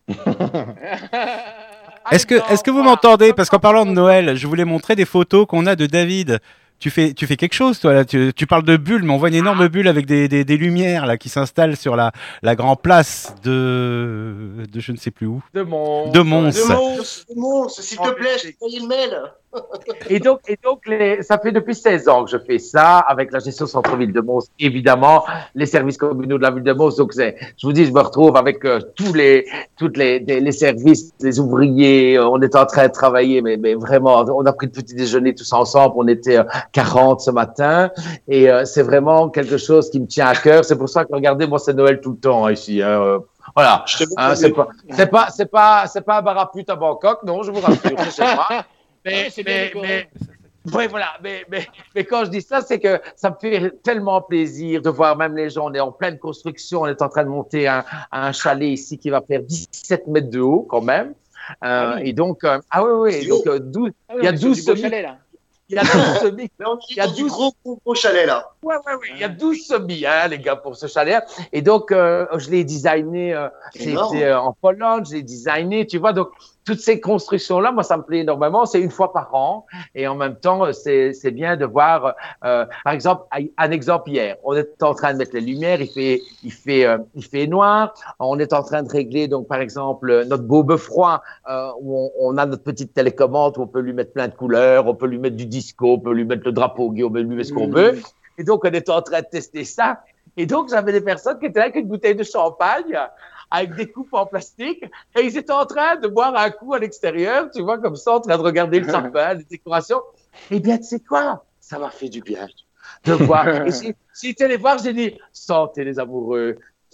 Est-ce que est-ce que vous m'entendez? Parce qu'en parlant de Noël, je voulais montrer des photos qu'on a de David. Tu fais, tu fais quelque chose, toi, là. Tu, tu parles de bulles, mais on voit une énorme bulle avec des, des, des lumières, là, qui s'installent sur la, la grande place de, de je ne sais plus où. De Mons. De Mons. De Mons, de Mons, s'il te plaît, je t'ai le mail. Et donc, et donc les, ça fait depuis seize ans que je fais ça, avec la gestion centre-ville de Mons, évidemment, les services communaux de la ville de Mons. Donc, c'est, je vous dis, je me retrouve avec euh, tous les, toutes les, les, les services, les ouvriers. On est en train de travailler, mais, mais vraiment, on a pris le petit déjeuner tous ensemble. On était euh, quarante ce matin, et euh, c'est vraiment quelque chose qui me tient à cœur. C'est pour ça que, regardez, moi, c'est Noël tout le temps hein, ici. Hein. Voilà, hein, c'est pas, c'est pas, c'est pas, c'est pas un bar à pute à Bangkok, non, je vous rassure, c'est chez moi. Mais, oui, mais, mais, oui, voilà, mais, mais, mais quand je dis ça, c'est que ça me fait tellement plaisir de voir même les gens, on est en pleine construction, on est en train de monter un, un chalet ici qui va faire dix-sept mètres de haut quand même. Euh, ah oui. Et donc, euh, ah oui, oui, donc, euh, douze, ah oui, il y a douze semis. Il y a douze semis. Il y a douze gros, gros chalets là. Ouais, ouais, ouais. Il y a douze semis, hein, les gars, pour ce chalet. Et donc, euh, je l'ai designé, euh, j'ai été euh, en Pologne, je l'ai designé, tu vois. Donc, toutes ces constructions-là, moi, ça me plaît énormément. C'est une fois par an. Et en même temps, c'est, c'est bien de voir, euh, par exemple, un exemple hier. On est en train de mettre les lumières. Il fait, il fait, euh, il fait noir. On est en train de régler, donc, par exemple, notre beau beffroi, euh, où on, on a notre petite télécommande où on peut lui mettre plein de couleurs. On peut lui mettre du disco, on peut lui mettre le drapeau gay, on peut lui mettre ce qu'on mmh. veut. Et donc, on est en train de tester ça. Et donc, j'avais des personnes qui étaient là avec une bouteille de champagne, avec des coupes en plastique, et ils étaient en train de boire un coup à l'extérieur, tu vois, comme ça, en train de regarder le sapin, les décorations. Eh bien, tu sais quoi? Ça m'a fait du bien de voir. Et j'ai, j'ai été les voir, j'ai dit, sentez les amoureux,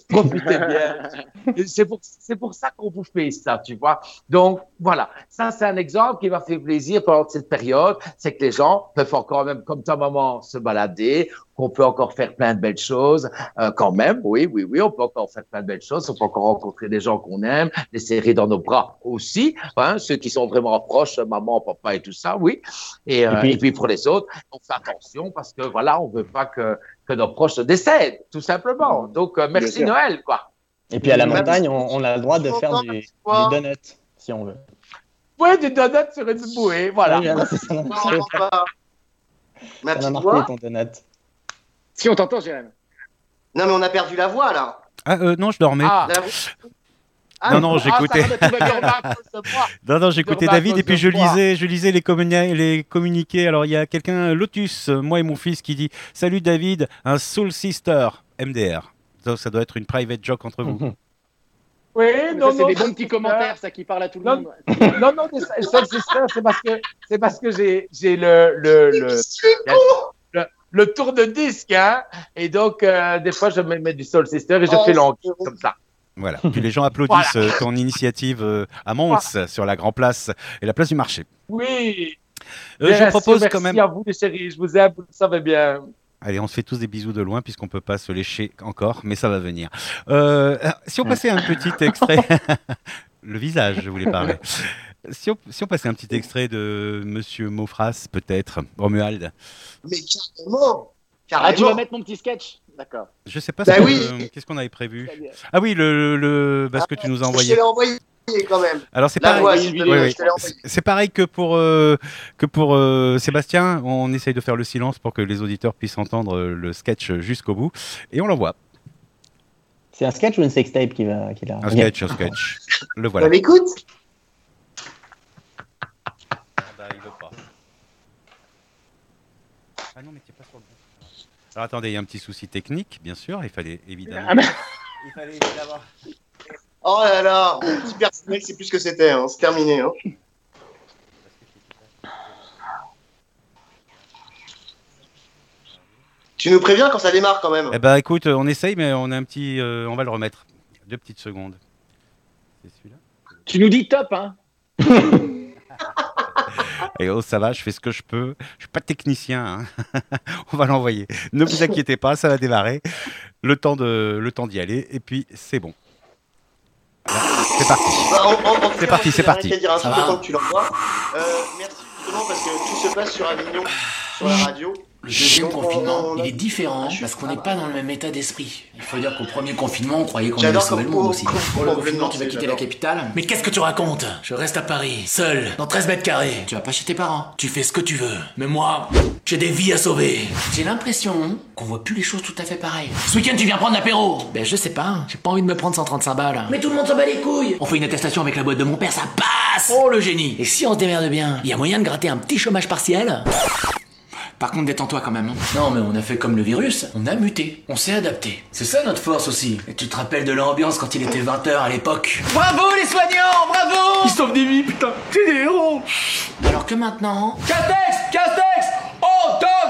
Profitez bien. C'est pour, c'est pour ça qu'on vous fait ça, tu vois. Donc, voilà. Ça, c'est un exemple qui m'a fait plaisir pendant cette période. C'est que les gens peuvent encore même, comme ta maman, se balader, qu'on peut encore faire plein de belles choses, euh, quand même. Oui, oui, oui, on peut encore faire plein de belles choses. On peut encore rencontrer des gens qu'on aime, les serrer dans nos bras aussi, hein, ceux qui sont vraiment proches, maman, papa et tout ça, oui. Et, euh, et, puis, et puis pour les autres, on fait attention parce que voilà, on veut pas que, que nos proches décèdent, tout simplement. Donc, euh, merci Noël, quoi. Et puis à la montagne, on, on a le droit de faire du, du donut, si on veut. Oui, du donut sur une bouée, voilà. Oui, alors, ça m'a marqué ton donut. Si on t'entend, Jérém. Non, mais on a perdu la voix, là. Ah, euh, non, je dormais. Ah. La... Ah, non, non, j'écoutais. Ah, non, non, j'écoutais David et puis je lisais, je lisais les, communi- les communiqués. Alors, il y a quelqu'un, Lotus, moi et mon fils, qui dit « Salut David, un Soul Sister, M D R ». Ça, ça doit être une private joke entre vous. Oui, non, ça, c'est non, des bons petits commentaires, ça, qui parlent à tout le non, monde. Non, non, Soul Sister, c'est parce que, c'est parce que j'ai, j'ai le, le, le, le, le tour de disque, hein, et donc, euh, des fois, je me mets du Soul Sister et je oh, fais l'enquête comme ça. Voilà. Puis les gens applaudissent Voilà. ton initiative euh, à Mons, voilà. Sur la Grand Place et la place du marché. Oui. Euh, je propose merci quand même. à vous, les chéris. Je vous aime, vous le savez bien. Allez, on se fait tous des bisous de loin puisqu'on peut pas se lécher encore, mais ça va venir. Euh, si on passait un petit extrait, le visage, je voulais parler. Si on, si on passait un petit extrait de Monsieur Maufras, peut-être, Romuald. Mais carrément, carrément. Ah, tu vas mettre mon petit sketch? D'accord. Je sais pas. Bah ce oui. que, euh, qu'est-ce qu'on avait prévu? Ah oui, le, le, bah, ce que tu nous as envoyé. Je te l'ai envoyé quand même. Alors c'est La pareil. voix, Oui, je te oui, l'ai- oui. je te l'ai envoyé. C'est pareil que pour euh, que pour euh, Sébastien. On essaye de faire le silence pour que les auditeurs puissent entendre le sketch jusqu'au bout, et on l'envoie. C'est un sketch ou une sextape qui va qui l'a. Un sketch, un sketch. Le Bah, voilà. écoute. Bah, il veut pas. Ah non, mais t'es pas sur le bon. Alors attendez, il y a un petit souci technique, bien sûr. Il fallait évidemment. Ah, mais- Il fallait évidemment. Oh là là, mon petit personnel, c'est plus ce que c'était. Hein. C'est terminé. Hein. Tu nous préviens quand ça démarre quand même. Eh ben, écoute, on essaye, mais on a un petit, euh, on va le remettre. Deux petites secondes. C'est celui-là. Tu nous dis top, hein? Et oh, ça va, je fais ce que je peux. Je suis pas technicien. Hein. On va l'envoyer. Ne vous inquiétez pas, ça va démarrer. Le temps de, le temps d'y aller, et puis c'est bon. Là, c'est parti. Bah, en- en- en tout C'est cas, parti, moi, c'est j'ai parti. rien qu'à dire un Ça truc va. tant que tu l'envoies. Euh, merci justement parce que tout se passe sur Avignon, sur la radio. Le deuxième Donc, confinement, on- on a- il est différent Ah, je- parce qu'on ah, n'est pas bah. dans le même état d'esprit. Il faut dire qu'au premier confinement, on croyait qu'on allait J'adore sauver le comme- monde aussi. comme- Pour le comme- confinement, tu vas c'est- quitter la j'adore. capitale. Mais qu'est-ce que tu racontes? Je reste à Paris, seul, dans treize mètres carrés. Tu vas pas chez tes parents. Tu fais ce que tu veux. Mais moi, j'ai des vies à sauver. J'ai l'impression qu'on voit plus les choses tout à fait pareilles. Ce week-end, tu viens prendre l'apéro? Ben, je sais pas. J'ai pas envie de me prendre cent trente-cinq balles. Mais tout le monde s'en bat les couilles. On fait une attestation avec la boîte de mon père, ça passe. Oh, le génie. Et si on se démerde bien, il y a moyen de gratter un petit chômage partiel? Par contre, détends-toi quand même. hein. Non, mais on a fait comme le virus, on a muté, on s'est adapté. C'est ça notre force aussi. Et tu te rappelles de l'ambiance quand il était vingt heures à l'époque? Bravo les soignants, bravo! Ils sauvent des vies, putain, c'est des héros! Alors que maintenant... Castex! Castex! Oh, top!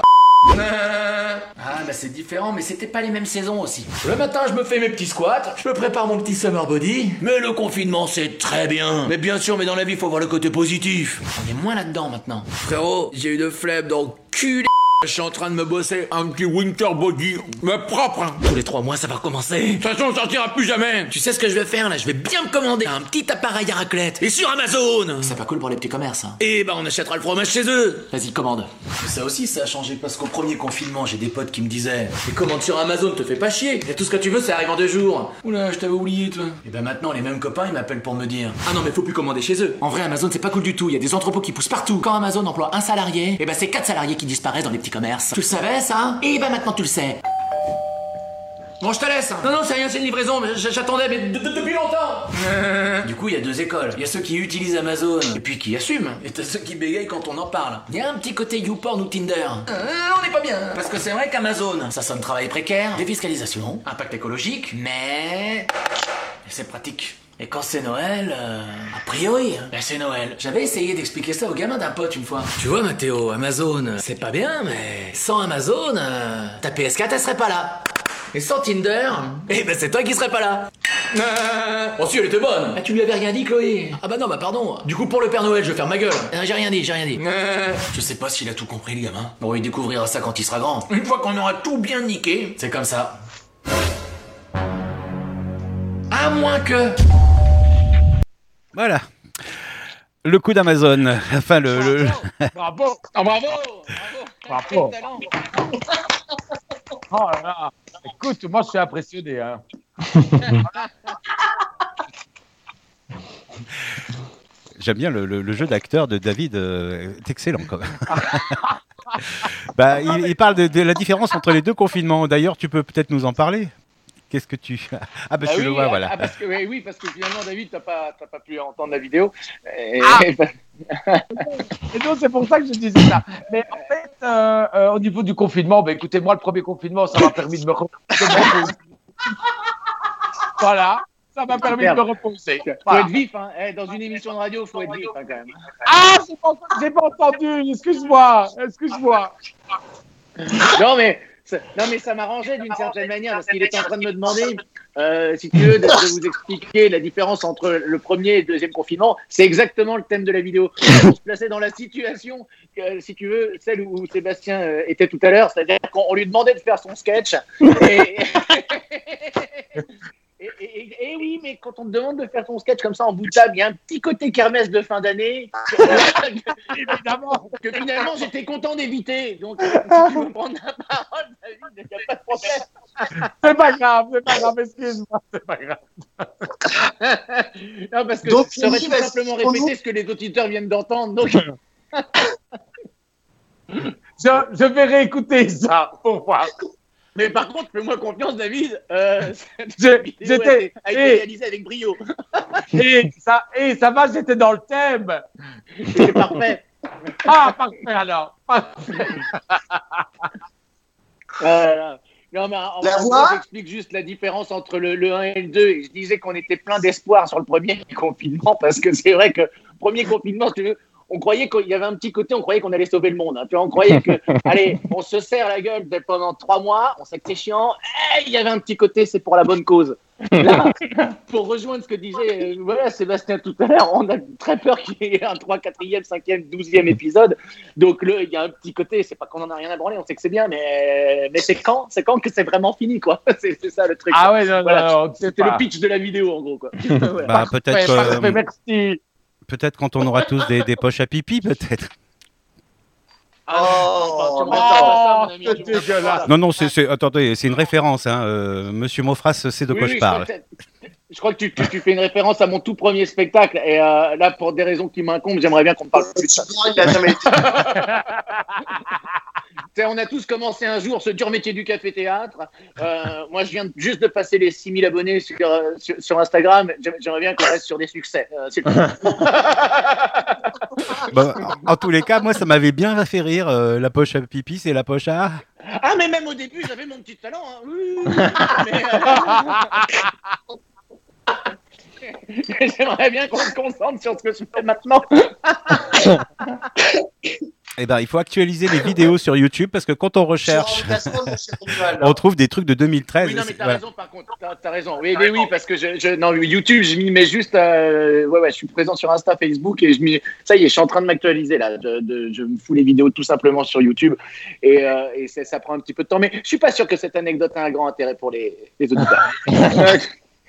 Ah bah c'est différent, mais c'était pas les mêmes saisons aussi. Le matin je me fais mes petits squats, je me prépare mon petit summer body. Mais le confinement c'est très bien. Mais bien sûr, mais dans la vie faut voir le côté positif. On est moins là-dedans maintenant. Frérot, j'ai eu de flemme dans le cul. Je suis en train de me bosser un petit winter body, mais propre hein. Tous les trois mois ça va recommencer. De toute façon on sortira plus jamais. Tu sais ce que je vais faire là? Je vais bien me commander un petit appareil à raclette. Et sur Amazon. C'est pas cool pour les petits commerces hein. Et bah on achètera le fromage chez eux. Vas-y commande. Ça aussi ça a changé parce qu'au premier confinement j'ai des potes qui me disaient les commandes sur Amazon te fait pas chier. Et tout ce que tu veux ça arrive en deux jours. Oula je t'avais oublié toi. Et bah maintenant les mêmes copains ils m'appellent pour me dire ah non mais faut plus commander chez eux. En vrai Amazon c'est pas cool du tout. Il y a des entrepôts qui poussent partout. Quand Amazon emploie un salarié, et bah c'est quatre salariés qui disparaissent dans les petits commerces. Tu le savais ça? Et bah maintenant tu le sais. Bon, je te laisse. Non, non, c'est rien, c'est une livraison. mais j- J'attendais, mais de- de- depuis longtemps. Du coup, il y a deux écoles. Il y a ceux qui utilisent Amazon et puis qui assument. Et t'as ceux qui bégayent quand on en parle. Il y a un petit côté YouPorn ou Tinder. Euh, on n'est pas bien. Parce que c'est vrai qu'Amazon, ça sonne travail précaire, défiscalisation, impact écologique, mais c'est pratique. Et quand c'est Noël, euh, a priori, ben c'est Noël. J'avais essayé d'expliquer ça au gamin d'un pote une fois. Tu vois, Mathéo, Amazon, c'est pas bien, mais sans Amazon, euh, ta P S quatre, elle serait pas là. Et sans Tinder, eh ben c'est toi qui serais pas là. Euh... Oh si, elle était bonne. Ah, tu lui avais rien dit, Chloé? Ah bah non, bah pardon. Du coup, pour le Père Noël, je vais faire ma gueule. Euh, j'ai rien dit, j'ai rien dit. Euh... Je sais pas s'il a tout compris, le gamin. Bon, il découvrira ça quand il sera grand. Une fois qu'on aura tout bien niqué, c'est comme ça. À moins que... Voilà. Le coup d'Amazon. Enfin, le... Bravo, le... bravo, oh, bravo, bravo. Bravo. Oh là là. Écoute, moi je suis impressionné. Hein. J'aime bien le, le, le jeu d'acteur de David. Euh, est excellent quand même. bah, il, il parle de, de la différence entre les deux confinements. D'ailleurs, tu peux peut-être nous en parler. Qu'est-ce que tu... Ah, bah, Ah tu oui, le vois, ah, voilà. ah, parce que, oui, oui, parce que finalement, David, t'as pas, t'as pas pu entendre la vidéo. Et, Ah et, Et donc, c'est pour ça que je disais ça. Mais en fait, euh, euh, au niveau du confinement, bah, écoutez, moi, le premier confinement, ça m'a permis de me, re- de me reposer. Voilà, ça m'a permis Merde. de me reposer. faut Voilà. être vif, hein. Eh, dans une émission de radio, faut être vif, hein, quand même. Ah, j'ai pas, j'ai pas entendu, excuse-moi, excuse-moi. Non, mais ça, non, mais ça m'arrangeait d'une certaine manière, parce qu'il était en train de me demander, euh, si tu veux, de, de vous expliquer la différence entre le premier et le deuxième confinement. C'est exactement le thème de la vidéo. On se plaçait dans la situation, que, si tu veux, celle où Sébastien euh, était tout à l'heure, c'est-à-dire qu'on on lui demandait de faire son sketch. Et... Et, et, et, et oui, mais quand on te demande de faire ton sketch comme ça en bout de table, il y a un petit côté kermesse de fin d'année. Évidemment. Que finalement, j'étais content d'éviter. Donc, si tu veux prendre la parole, David, il n'y a pas de problème. C'est pas grave, c'est pas grave, excuse-moi, c'est pas grave. Non, parce que Donc, ça aurait Philippe, tout est-ce simplement qu'on répété nous- ce que les auditeurs viennent d'entendre. Donc, Je, je vais réécouter ça pour voir. mais par contre, fais-moi confiance, David. Euh, cette Je- vidéo j'étais- a été, a été et- réalisée avec brio. Et ça, et ça va, j'étais dans le thème. C'est parfait. Ah, parfait alors. Parfait. Voilà. Non, mais en, La en voix gros, j'explique juste la différence entre le, le un et le deux. Et je disais qu'on était plein d'espoir sur le premier confinement, parce que c'est vrai que premier confinement, tu veux, on croyait qu'il y avait un petit côté, on croyait qu'on allait sauver le monde. Hein. Tu vois, on croyait que, allez, on se serre la gueule pendant trois mois, on sait que c'est chiant. Eh, il y avait un petit côté, c'est pour la bonne cause. Là, pour rejoindre ce que disait euh, voilà, Sébastien tout à l'heure, on a très peur qu'il y ait un trois, quatrième, cinquième, douzième épisode. Donc, le, il y a un petit côté, c'est pas qu'on en a rien à branler, on sait que c'est bien, mais, mais c'est quand C'est quand que c'est vraiment fini, quoi. C'est, c'est ça le truc. Ah ouais, non, Voilà, non, non, C'était le pitch de la vidéo, en gros, quoi. Voilà. Bah, peut-être, Parfait, euh, parfait, merci. peut-être quand on aura tous des, des poches à pipi, peut-être. Ah, tu me Oh, rends pas ça, mon ami, c'est tu me rends pas dégueulasse. ça. Non, non, c'est, c'est, attendez, c'est une référence. Hein. Euh, Monsieur Mofras sait de Oui, quoi oui, je parle. crois que t'as- Je crois que tu, tu, tu fais une référence à mon tout premier spectacle. Et euh, là, pour des raisons qui m'incombent, j'aimerais bien qu'on me parle plus de ça. Il a jamais été. Tu sais, on a tous commencé un jour ce dur métier du café-théâtre. Euh, moi, je viens juste de passer les six mille abonnés sur, euh, sur, sur Instagram. J'aimerais- J'aimerais bien qu'on reste sur des succès. Euh, s'il te plaît. Bah, en, en tous les cas, moi, ça m'avait bien fait rire. euh, la poche à pipi, c'est la poche à... Ah, mais même au début, j'avais mon petit talent. Hein. Oui, oui, oui. Mais, euh, j'aimerais bien qu'on se concentre sur ce que je fais maintenant. Eh ben, il faut actualiser les vidéos sur YouTube parce que quand on recherche, Sur un remplacement de Michel Rival. on trouve des trucs de deux mille treize. Oui, non, mais C'est- t'as voilà. raison, par contre, t'as, t'as raison. Oui, mais oui, parce que je, je, non, YouTube, je m'y mets juste, euh, ouais, ouais, je suis présent sur Insta, Facebook, et je m'y, ça y est, je suis en train de m'actualiser, là, de, de- je me fous les vidéos tout simplement sur YouTube, et, euh, et c'est- ça prend un petit peu de temps, mais je suis pas sûr que cette anecdote a un grand intérêt pour les, les auditeurs. Euh,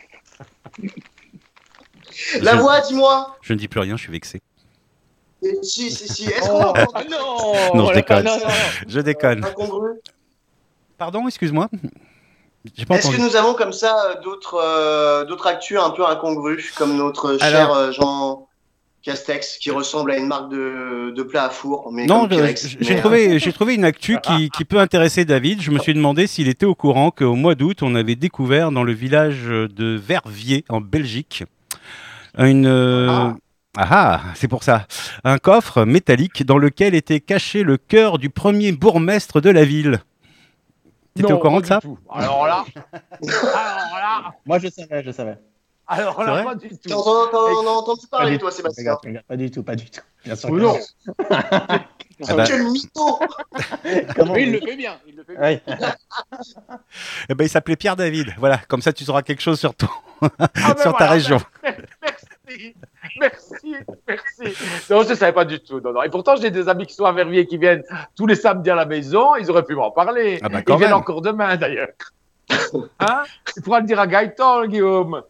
La Je- voix, dis-moi. Je ne dis plus rien, je suis vexé. Et Si, si, si. Est-ce Oh. qu'on entend ah non, Non, je voilà, déconne. non, non, non. Je déconne. incongru? Pardon, excuse-moi. J'ai pas Est-ce entendu. que nous avons comme ça euh, d'autres euh, d'autres actus un peu incongrues, comme notre cher Alors- euh, Jean Castex, qui ressemble à une marque de, de plat à four, mais Non, comme je- Pyrex. j'ai Mais, trouvé, j'ai trouvé une actu qui, qui peut intéresser David. Je me suis demandé s'il était au courant qu'au mois d'août, on avait découvert dans le village de Verviers, en Belgique, une... euh, Ah. Ah ah, c'est pour ça. Un coffre métallique dans lequel était caché le cœur du premier bourgmestre de la ville. T'étais Non, au courant pas de ça? du tout. Alors là, alors là, Moi, je savais, je savais. alors C'est là, vrai pas du T'en tout. t'en- t'en as entendu Pas parler, du toi, tout, Sébastien? Pas du tout, pas du tout. Bien sûr Ou que non. non. Ah bah, Quel mytho. Comment Mais il on le dit fait bien. Il le fait bien. Ouais. eh ben, il s'appelait Pierre David. Voilà, comme ça tu sauras quelque chose sur, ton... Ah ben sur ta voilà, région. ben, merci, merci, merci. Non, je ne savais pas du tout. Non, non. Et pourtant, j'ai des amis qui sont à Verviers qui viennent tous les samedis à la maison. Ils auraient pu m'en parler. Ah bah, quand Ils viennent même. encore demain, d'ailleurs. Hein? Tu pourras le dire à Gaëtan, Guillaume.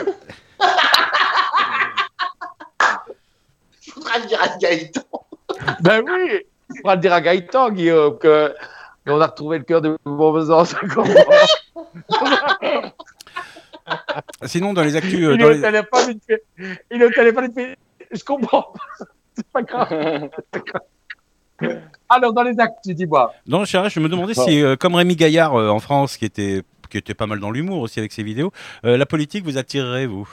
Il faudra le dire à Gaëtan. Ben oui, tu pourras le dire à Gaëtan, Guillaume, que on a retrouvé le cœur de mon besoin. Sinon, dans les actus. euh, Il est dans au les- téléphone, il fait... Il est au téléphone, il fait... Je comprends pas. C'est pas grave. C'est grave. Alors, dans les actus, dis-moi. Non, je, je me demandais si, euh, comme Rémi Gaillard euh, en France, qui était, qui était pas mal dans l'humour aussi avec ses vidéos, euh, la politique vous attirerait, vous?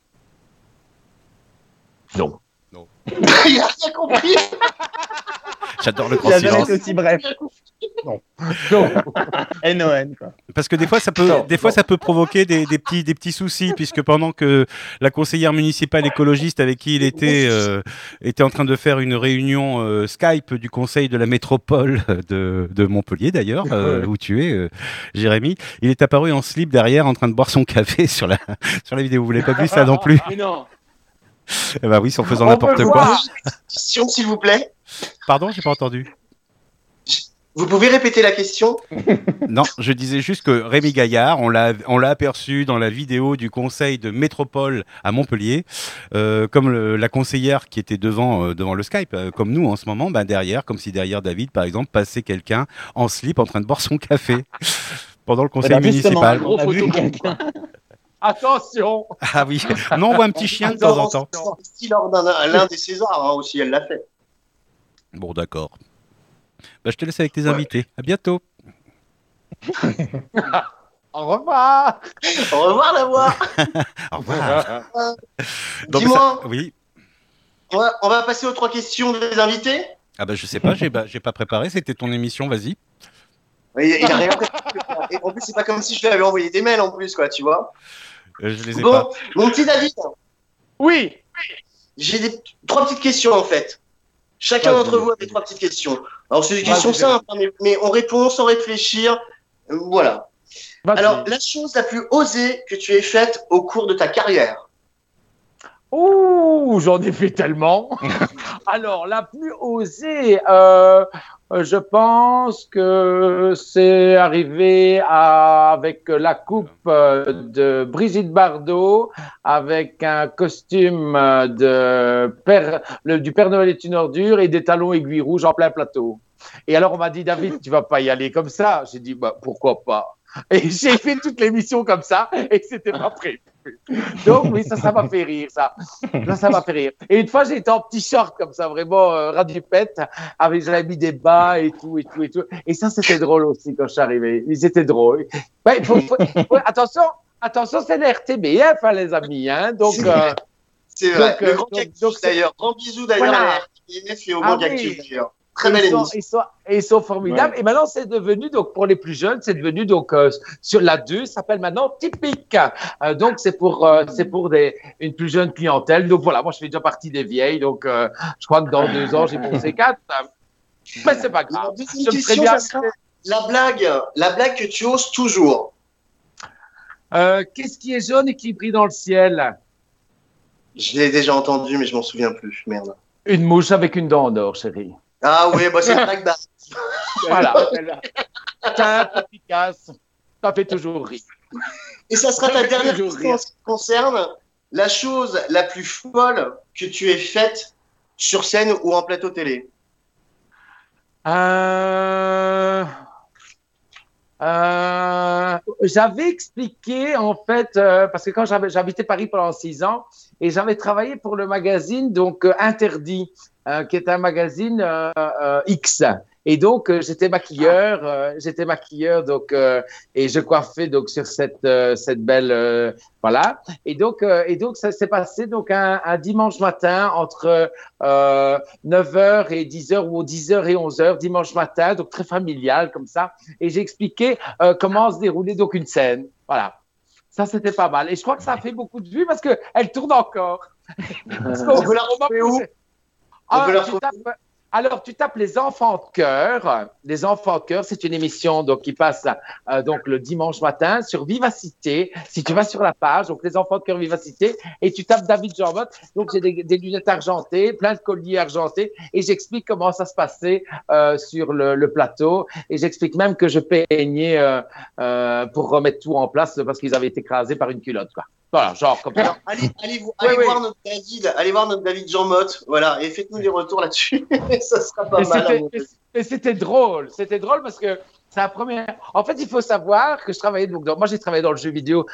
Non. Il a rien compris. J'adore le grand Il a jamais silence. été aussi bref. Non. N O N, quoi. Parce que des fois, ça peut, Non, des fois, non. ça peut provoquer des, des petits, des petits soucis, puisque pendant que la conseillère municipale écologiste avec qui il était, euh, était en train de faire une réunion euh, Skype du conseil de la métropole de, de Montpellier, d'ailleurs, euh, où tu es, euh, Jérémy, il est apparu en slip derrière, en train de boire son café sur la, sur la vidéo. Vous l'avez pas vu ça non plus? Mais non. Eh ben oui, en faisant On n'importe peut quoi. voir. Question, s'il vous plaît. Pardon, j'ai pas entendu. Vous pouvez répéter la question? Non, je disais juste que Rémi Gaillard, on l'a, on l'a aperçu dans la vidéo du conseil de métropole à Montpellier, euh, comme le- la conseillère qui était devant, euh, devant le Skype, euh, comme nous en ce moment, ben derrière, comme si derrière David, par exemple, passait quelqu'un en slip en train de boire son café pendant le conseil Eh ben, justement, municipal. on a vu Gros photo. quelqu'un. Attention. Ah oui, non, on voit un petit chien de temps en temps. Si lors d'un l'un des Césars hein, aussi, elle l'a fait. Bon, d'accord. Ben, je te laisse avec tes invités. À bientôt. Au revoir. Au revoir la voix. Au revoir. Donc, Dis-moi, ça- Oui. on va, on va passer aux trois questions des invités. Ah ben, je sais pas, j'ai pas, j'ai pas préparé. C'était ton émission, vas-y. Il, il a rien préparé. Et en plus, c'est pas comme si je lui avais envoyé des mails en plus, quoi, tu vois. Euh, je les ai Bon, pas. mon petit David, Oui. j'ai des trois petites questions en fait. Chacun Vas-y. d'entre vous a des trois petites questions. Alors, c'est des Vas-y. questions simples, hein, mais, mais on répond sans réfléchir. Euh, Voilà. Vas-y. Alors, la chose la plus osée que tu aies faite au cours de ta carrière. Ouh, j'en ai fait tellement. Alors, la plus osée, euh, je pense que c'est arrivé à- avec la coupe euh, de Brigitte Bardot, avec un costume euh, de père, le- du Père Noël est une ordure et des talons aiguilles rouges en plein plateau. Et alors, on m'a dit, David, tu vas pas y aller comme ça. J'ai dit, bah, pourquoi pas? Et j'ai fait toute l'émission comme ça et c'était pas prévu. Donc oui, ça, ça m'a fait rire, ça. Ça, ça m'a fait rire. Et une fois, j'ai été en petit short comme ça, vraiment euh, ras du pète, avec j'avais mis des bas et tout et tout et tout. Et ça, c'était drôle aussi quand je suis arrivé. C'était drôle. Ouais, faut, faut, faut- attention, attention, c'est la R T B F, hein, les amis. Hein, donc, euh, C'est vrai. Donc, Le euh, grand donc- cactus donc, c'est- d'ailleurs. Grand bisou d'ailleurs Voilà. à R T B F et au Ah grand oui. cactus d'ailleurs. Très belle ils sont, émission. ils sont, ils sont formidables. Et maintenant, c'est devenu, donc, pour les plus jeunes, c'est devenu, donc, euh, sur la deux, ça s'appelle maintenant Typique. Euh, donc, c'est pour, euh, c'est pour des, une plus jeune clientèle. Donc, voilà, moi, je fais déjà partie des vieilles. Donc, euh, je crois que dans deux ans, j'ai mon C quatre. Mais c'est pas grave. Alors, deuxième Je me ferai question, bien. ça sera la blague, la blague que tu oses toujours. Euh, qu'est-ce qui est jaune et qui brille dans le ciel? Je l'ai déjà entendu, mais je m'en souviens plus. Merde. Une mouche avec une dent en or, chérie. Ah ouais, bah c'est une blague base. Voilà. Simple, efficace. Ça fait toujours rire. Et ça sera ta dernière Toujours question rire. en ce qui concerne la chose la plus folle que tu aies faite sur scène ou en plateau télé. Euh... Euh, j'avais expliqué en fait euh, parce que quand j'avais j'habitais Paris pendant six ans et j'avais travaillé pour le magazine donc euh, Interdit euh, qui est un magazine euh, euh, X et donc euh, j'étais maquilleur euh, j'étais maquilleur donc euh, et je coiffais donc sur cette euh, cette belle euh, voilà et donc euh, et donc ça s'est passé donc un, un dimanche matin entre euh, neuf heures et dix heures ou dix heures et onze heures dimanche matin donc très familial comme ça et j'ai expliqué euh, comment se déroulait donc une scène. Voilà. Ça, c'était pas mal. Et je crois que ça a fait beaucoup de vues parce qu'elle tourne encore. Parce On peut la retrouver où? Ah, On peut la tu retrouver tapes- Alors, tu tapes les enfants de cœur. Les enfants de cœur, c'est une émission donc, qui passe euh, donc, le dimanche matin sur Vivacité. Si tu vas sur la page, donc les enfants de cœur Vivacité, et tu tapes David Jean-Mott. Donc, j'ai des, des lunettes argentées, plein de colliers argentés, et j'explique comment ça se passait euh, sur le, le plateau. Et j'explique même que je peignais euh, euh, pour remettre tout en place parce qu'ils avaient été écrasés par une culotte, quoi. Voilà, genre comme ça. Allez, allez, vous, allez oui, voir oui. notre David, allez voir notre David Jean-Mott, voilà, et faites-nous des retours là-dessus. Ça sera pas Mais mal. c'était- à mon avis. mais c'était drôle, c'était drôle parce que c'est la première. En fait, il faut savoir que je travaillais donc dans- moi j'ai travaillé dans le jeu vidéo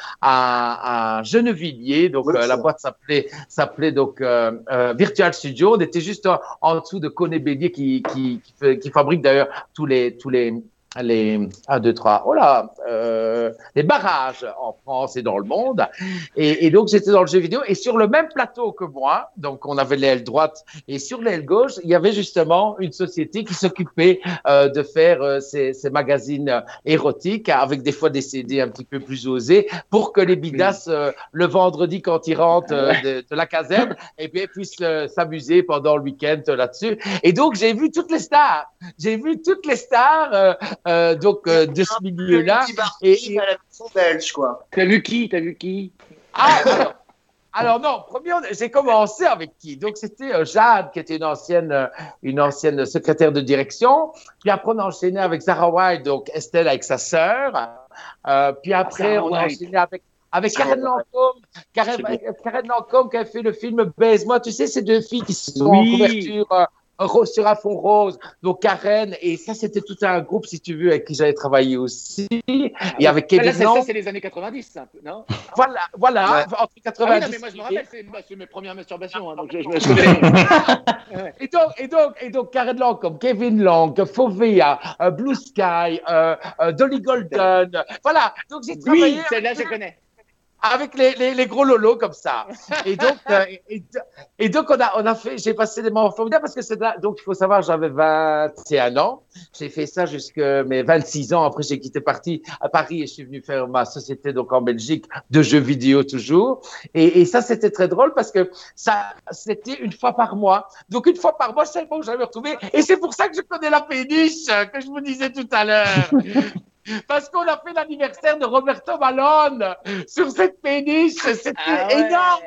à, à Gennevilliers, donc Oui, euh, la c'est boîte s'appelait s'appelait donc euh, euh, Virtual Studio. On était juste en, en dessous de Coné Bélier qui qui qui, fait- qui fabrique d'ailleurs tous les tous les les un, deux, trois, oh là, euh, les barrages en France et dans le monde. Et, et donc, j'étais dans le jeu vidéo et sur le même plateau que moi, donc on avait l'aile droite et sur l'aile gauche, il y avait justement une société qui s'occupait euh, de faire euh, ces, ces magazines euh, érotiques avec des fois des C D un petit peu plus osés pour que les bidasses, euh, le vendredi quand ils rentrent euh, de, de la caserne, eh bien, puissent euh, s'amuser pendant le week-end euh, là-dessus. Et donc, j'ai vu toutes les stars. J'ai vu toutes les stars euh, euh, donc euh, de ce milieu-là. Petit bar Et, et- à la version belge, quoi. T'as vu qui? T'as vu qui? ah, alors, alors non, premier, on- j'ai commencé avec qui? Donc, c'était euh, Jade, qui était une ancienne, euh, une ancienne secrétaire de direction. Puis après, on a enchaîné avec Sarah White, donc Estelle avec sa sœur. Euh, puis après, Sarah on a White. enchaîné avec, avec Sarah Karen Lancôme. Karen, Karen Lancôme qui a fait le film Baise-moi. Tu sais, ces deux filles qui sont en Oui. couverture euh, rose sur un fond rose. Donc, Karen, et ça, c'était tout un groupe, si tu veux, avec qui j'avais travaillé aussi. Et avec Ah, là, Kevin c'est- Lang. ça, c'est les années quatre-vingt-dix, un peu, non? Voilà, voilà, Ouais. entre Ah oui, quatre-vingt-dix. non, mais moi, je me rappelle, c'est bah, c'est mes premières masturbations. Hein, donc, je, je, je connais. Et donc, et donc, et donc, Karen Lang comme Kevin Lang, Fovea, euh, Blue Sky, euh, euh, Dolly Golden. Voilà. Donc, j'ai travaillé Oui, celle-là, je connais. avec les, les, les gros lolos comme ça. Et donc, euh, et, et donc on a, on a fait, j'ai passé des moments formidables parce que c'est là, donc il faut savoir, j'avais vingt et un ans. J'ai fait ça jusqu'à mes vingt-six ans. Après, j'ai quitté parti à Paris et je suis venu faire ma société donc en Belgique de jeux vidéo toujours. Et, et ça, c'était très drôle parce que ça, c'était une fois par mois. Donc, une fois par mois, je savais pas où j'allais me retrouver. Et c'est pour ça que je connais la péniche euh, que je vous disais tout à l'heure. Parce qu'on a fait l'anniversaire de Roberto Malone sur cette péniche, c'était Ah ouais. énorme.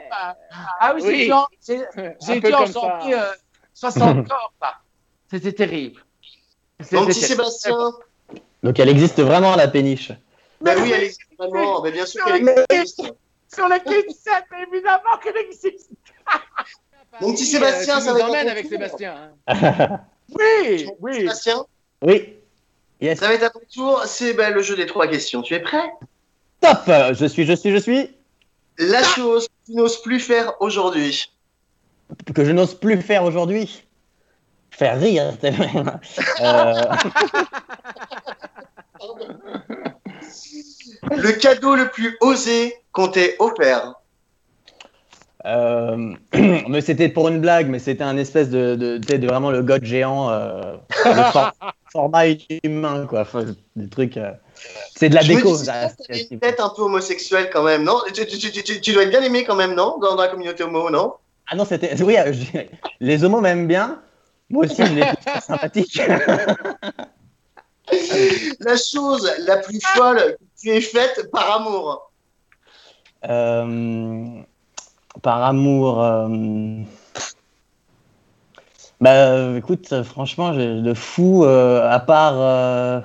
Ah oui, Oui. j'ai j'ai- Un j'ai peu dû en comme ça. chanter euh, soixante corps. là. C'était terrible. C'était Mon petit terrible. Sébastien. Donc elle existe vraiment la péniche. Bah oui, elle existe vraiment. Bah, bien sûr qu'elle Mais- existe. Sur le clip sept, évidemment qu'elle existe. Mon petit Oui, Sébastien, euh, tu ça nous va être emmènes à avec ton tour. Sébastien. Hein. Oui, oui. Sébastien, Oui. Yes. ça va être à ton tour. C'est bah, le jeu des trois questions. Tu es prêt? Top. Je suis, je suis, je suis. La chose que tu n'oses plus faire aujourd'hui. Que je n'ose plus faire aujourd'hui. Faire rire. euh, Le cadeau le plus osé qu'on t'ait offert. euh, mais c'était pour une blague, mais c'était un espèce de, de, tu sais, de vraiment le god géant, euh, le for- format humain, quoi. Enfin, des trucs. euh, c'est de la Je me déco. dis, ça, c'est c'est- une tête un peu homosexuelle quand même, non? tu, tu, tu, tu, tu dois être bien aimé quand même, non? Dans, dans la communauté homo, non? Ah non, c'était. Oui, euh, je- les homos m'aiment bien. Moi aussi, je les trouve très sympathiques. La chose la plus folle que tu aies faite par amour. Euh, par amour. euh, Bah, euh, écoute, euh, franchement, j'ai de fou, euh, à part. euh,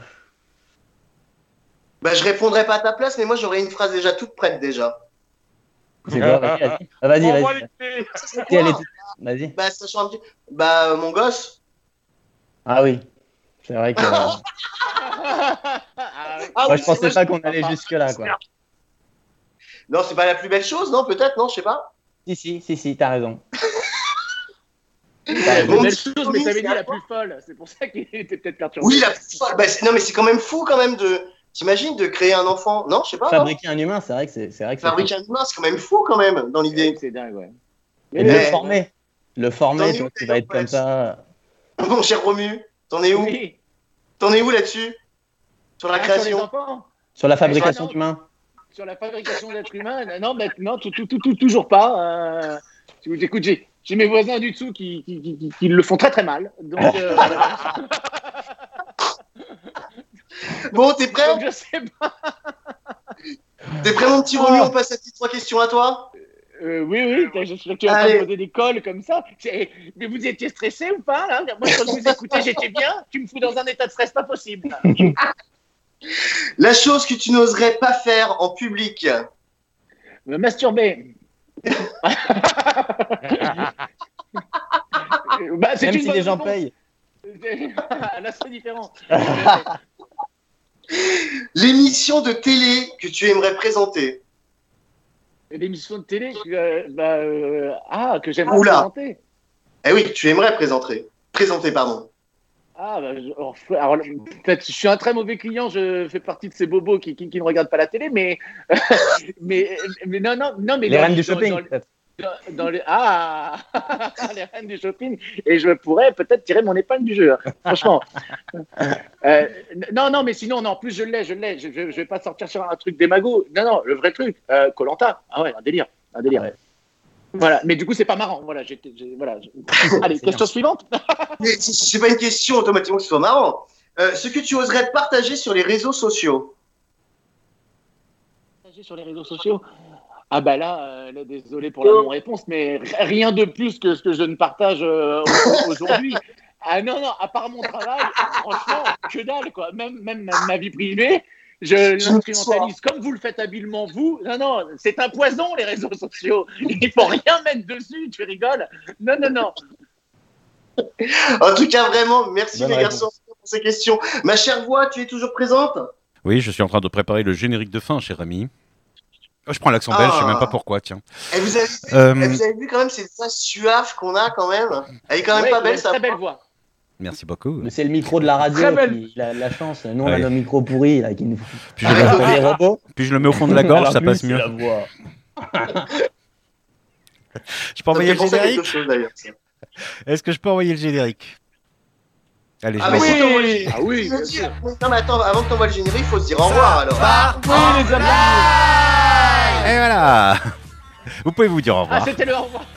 Bah, je répondrai pas à ta place, mais moi j'aurais une phrase déjà toute prête déjà. C'est quoi? Vas-y, vas-y. Ah, vas-y, Envoie vas-y. les- C'est Si elle est quoi? toute- Vas-y. Bah, sachant un petit... Bah, euh, mon gosse. Ah oui. C'est vrai que. Ah, oui. Ah Moi, oui, je pensais c'est pas vrai, qu'on allait je- jusque-là, quoi. Non, c'est pas la plus belle chose, non? Peut-être, non? Je sais pas. Si, si, si, si, t'as raison. C'est Mon une belle petit chose, mais ça veut Tommy, dire c'est la à toi. plus folle. C'est pour ça qu'il était peut-être perturbé. Oui, la plus folle. Bah, c'est- non, mais c'est quand même fou quand même de. T'imagines de créer un enfant? Non, je sais pas. non Fabriquer un humain, c'est vrai que c'est c'est vrai que c'est Fabriquer un humain, c'est quand même fou quand même dans l'idée. C'est dingue, ouais. Et de le Mais- former. Le T'en former, es tu où, vois, qui va être d'ailleurs, comme ça. Mon cher Romu, t'en es où? Oui. T'en es où là-dessus? Sur la Ah, sur les création? enfants, Sur la fabrication Ah, non. d'humains. sur la fabrication d'êtres humains, non, bah, non tout, tout, tout, tout- toujours pas. Euh... Écoute, j'ai j'ai mes voisins du dessous qui, qui, qui, qui, qui le font très très mal. Donc, euh, voilà. Bon, t'es prêt? Donc, je sais pas. T'es prêt, mon petit Romu? On passe à tes trois questions à toi. Euh, oui, oui, je suis en train de poser des cols comme ça. C'est... Mais vous étiez stressé ou pas là? Moi, quand je vous écoutais, j'étais bien. Tu me fous dans un état de stress pas possible. La chose que tu n'oserais pas faire en public. Me masturber. Bah, c'est Même une si bonne les gens réponse. payent. Là, c'est différent. L'émission de télé que tu aimerais présenter. L'émission de télé euh, bah, euh, ah, que j'aimerais Oula. présenter. Eh oui, que tu aimerais présenter. Présenter, pardon. Ah, bah, je, alors, alors, peut-être, je suis un très mauvais client, je fais partie de ces bobos qui, qui, qui ne regardent pas la télé, mais, mais, mais non, non, non, mais Les dans- reines du dans- shopping, dans- peut-être. dans, dans les, ah, les reines du shopping, et je pourrais peut-être tirer mon épingle du jeu, hein, franchement. Euh, non, non, mais sinon, non, en plus, je l'ai, je l'ai, je, je, je vais pas sortir sur un truc démago. Non, non, le vrai truc, euh, Koh Lanta. Ah ouais, un délire, un délire. Ouais. Voilà, mais du coup, c'est pas marrant. Voilà, j'ai, j'ai- voilà. je- Allez, C'est question bien. suivante. Mais c'est- c'est pas une question automatiquement que ce soit marrant. Euh, ce que tu oserais partager sur les réseaux sociaux. Partager sur les réseaux sociaux. Ah bah là, euh, là, désolé pour la non-réponse, mais r- rien de plus que ce que je ne partage euh, au- aujourd'hui. Ah non, non, à part mon travail, franchement, que dalle, quoi. Même, même ma, ma vie privée, je l'instrumentalise comme vous le faites habilement, vous. Non, non, c'est un poison, les réseaux sociaux. Il faut rien mettre dessus, tu rigoles. Non, non, non. En tout cas, vraiment, merci Bonne les réponse. garçons pour ces questions. Ma chère voix, tu es toujours présente? Oui, je suis en train de préparer le générique de fin, cher ami. Oh, je prends l'accent belge, je sais même pas pourquoi, tiens. Et vous avez, Euh, et vous avez vu quand même cette voix suave qu'on a quand même. Elle est quand même Ouais, pas il a belle, une ça. très belle voix. Merci beaucoup. Mais c'est le micro de la radio Très belle. qui a la chance. Nous, on a Ouais. nos micros pourris là, qui nous Puis je, le, font des robots. puis je le mets au fond de la gorge, Alors ça lui, passe c'est mieux. la voix. Je peux envoyer Ça le me fait penser à quelque générique? chose, d'ailleurs. Est-ce que je peux envoyer le générique? Allez, je Ah, mais l'envoie. si t'envoies le générique, Ah oui, tu veux bien dire- Non, mais attends, avant que t'envoies le générique, il faut se dire au revoir alors. Oui, les amis. Et voilà. Vous pouvez vous dire au Ah, revoir. c'était le au revoir.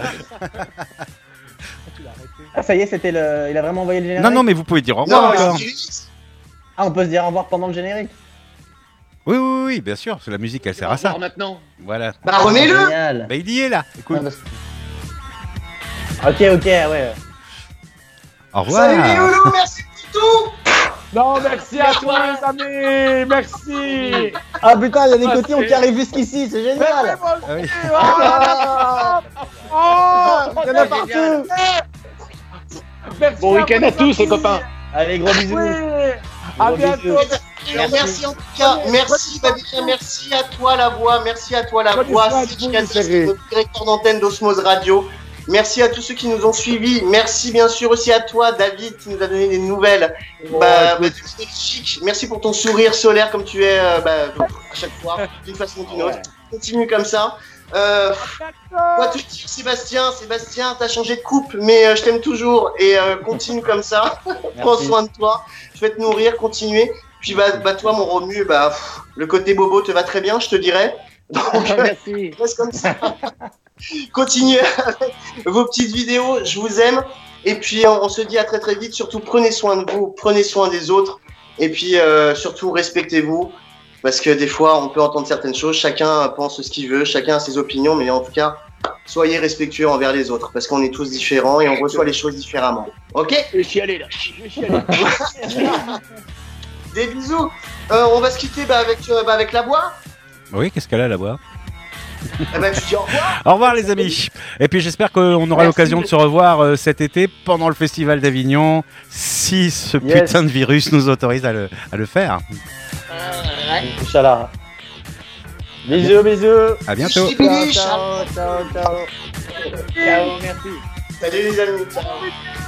Ah, ça y est, c'était le. Il a vraiment envoyé le générique. Non, non, mais vous pouvez dire au Non, revoir mais encore. c'est- Ah, on peut se dire au revoir pendant le générique. Oui, oui, oui, bien sûr, parce que la musique, elle sert à Au revoir ça. maintenant. Voilà. Bah, remets-le. Génial. Bah, il y est là. Écoute. Ah, bah, Ok, ok, ouais. Au revoir. Salut les loulous, merci pour tout. Non, merci à toi, les amis. Merci. Ah putain, il y a des Ah, cotillons c'est- qui arrivent jusqu'ici, c'est génial. Ah oui. Ah, oh, Il y en a partout. merci Bon week-end vous, à tous, les amis. copains. Allez, gros bisous. Oui. À Gros bientôt. bisous. Alors, merci en tout cas, merci Fabien, merci à toi la voix, merci à toi la Prenez voix, soin de c'est vous, Cassis, les chéris. notre directeur d'antenne d'Osmose Radio. Merci à tous ceux qui nous ont suivis. Merci bien sûr aussi à toi, David, qui nous a donné des nouvelles. bah, bah, c'est chic. Merci pour ton sourire solaire comme tu es euh, bah, à chaque fois, d'une façon ou d'une autre. Continue comme ça. Euh, moi, te dire, Sébastien, Sébastien, t'as changé de coupe, mais euh, je t'aime toujours et euh, continue comme ça. Prends Merci. soin de toi. Je vais te nourrir, continuer. Puis bah, bah toi, mon Romu, bah pff, le côté bobo te va très bien, je te dirais. Donc, euh, Merci. reste comme ça. Continuez avec vos petites vidéos, je vous aime. Et puis on, on se dit à très très vite. Surtout prenez soin de vous, prenez soin des autres. Et puis euh, surtout respectez-vous. Parce que des fois on peut entendre certaines choses. Chacun pense ce qu'il veut, chacun a ses opinions. Mais en tout cas, soyez respectueux envers les autres. Parce qu'on est tous différents et on reçoit les choses différemment. Ok? Je vais chialer là. Je vais chialer. Des bisous. Euh, on va se quitter bah, avec, euh, bah, avec la voix. Oui, qu'est-ce qu'elle a là voir? Eh ben, tu dis au revoir. Au revoir les amis. Et puis j'espère qu'on aura Merci. l'occasion de se revoir euh, cet été pendant le festival d'Avignon, si ce Yes. putain de virus nous autorise à le, à le faire. Inch'Allah. Bisous, bisous. À bientôt. Bisous, bisous. Ciao, ciao, ciao. Ciao, merci. Salut les amis. Ciao.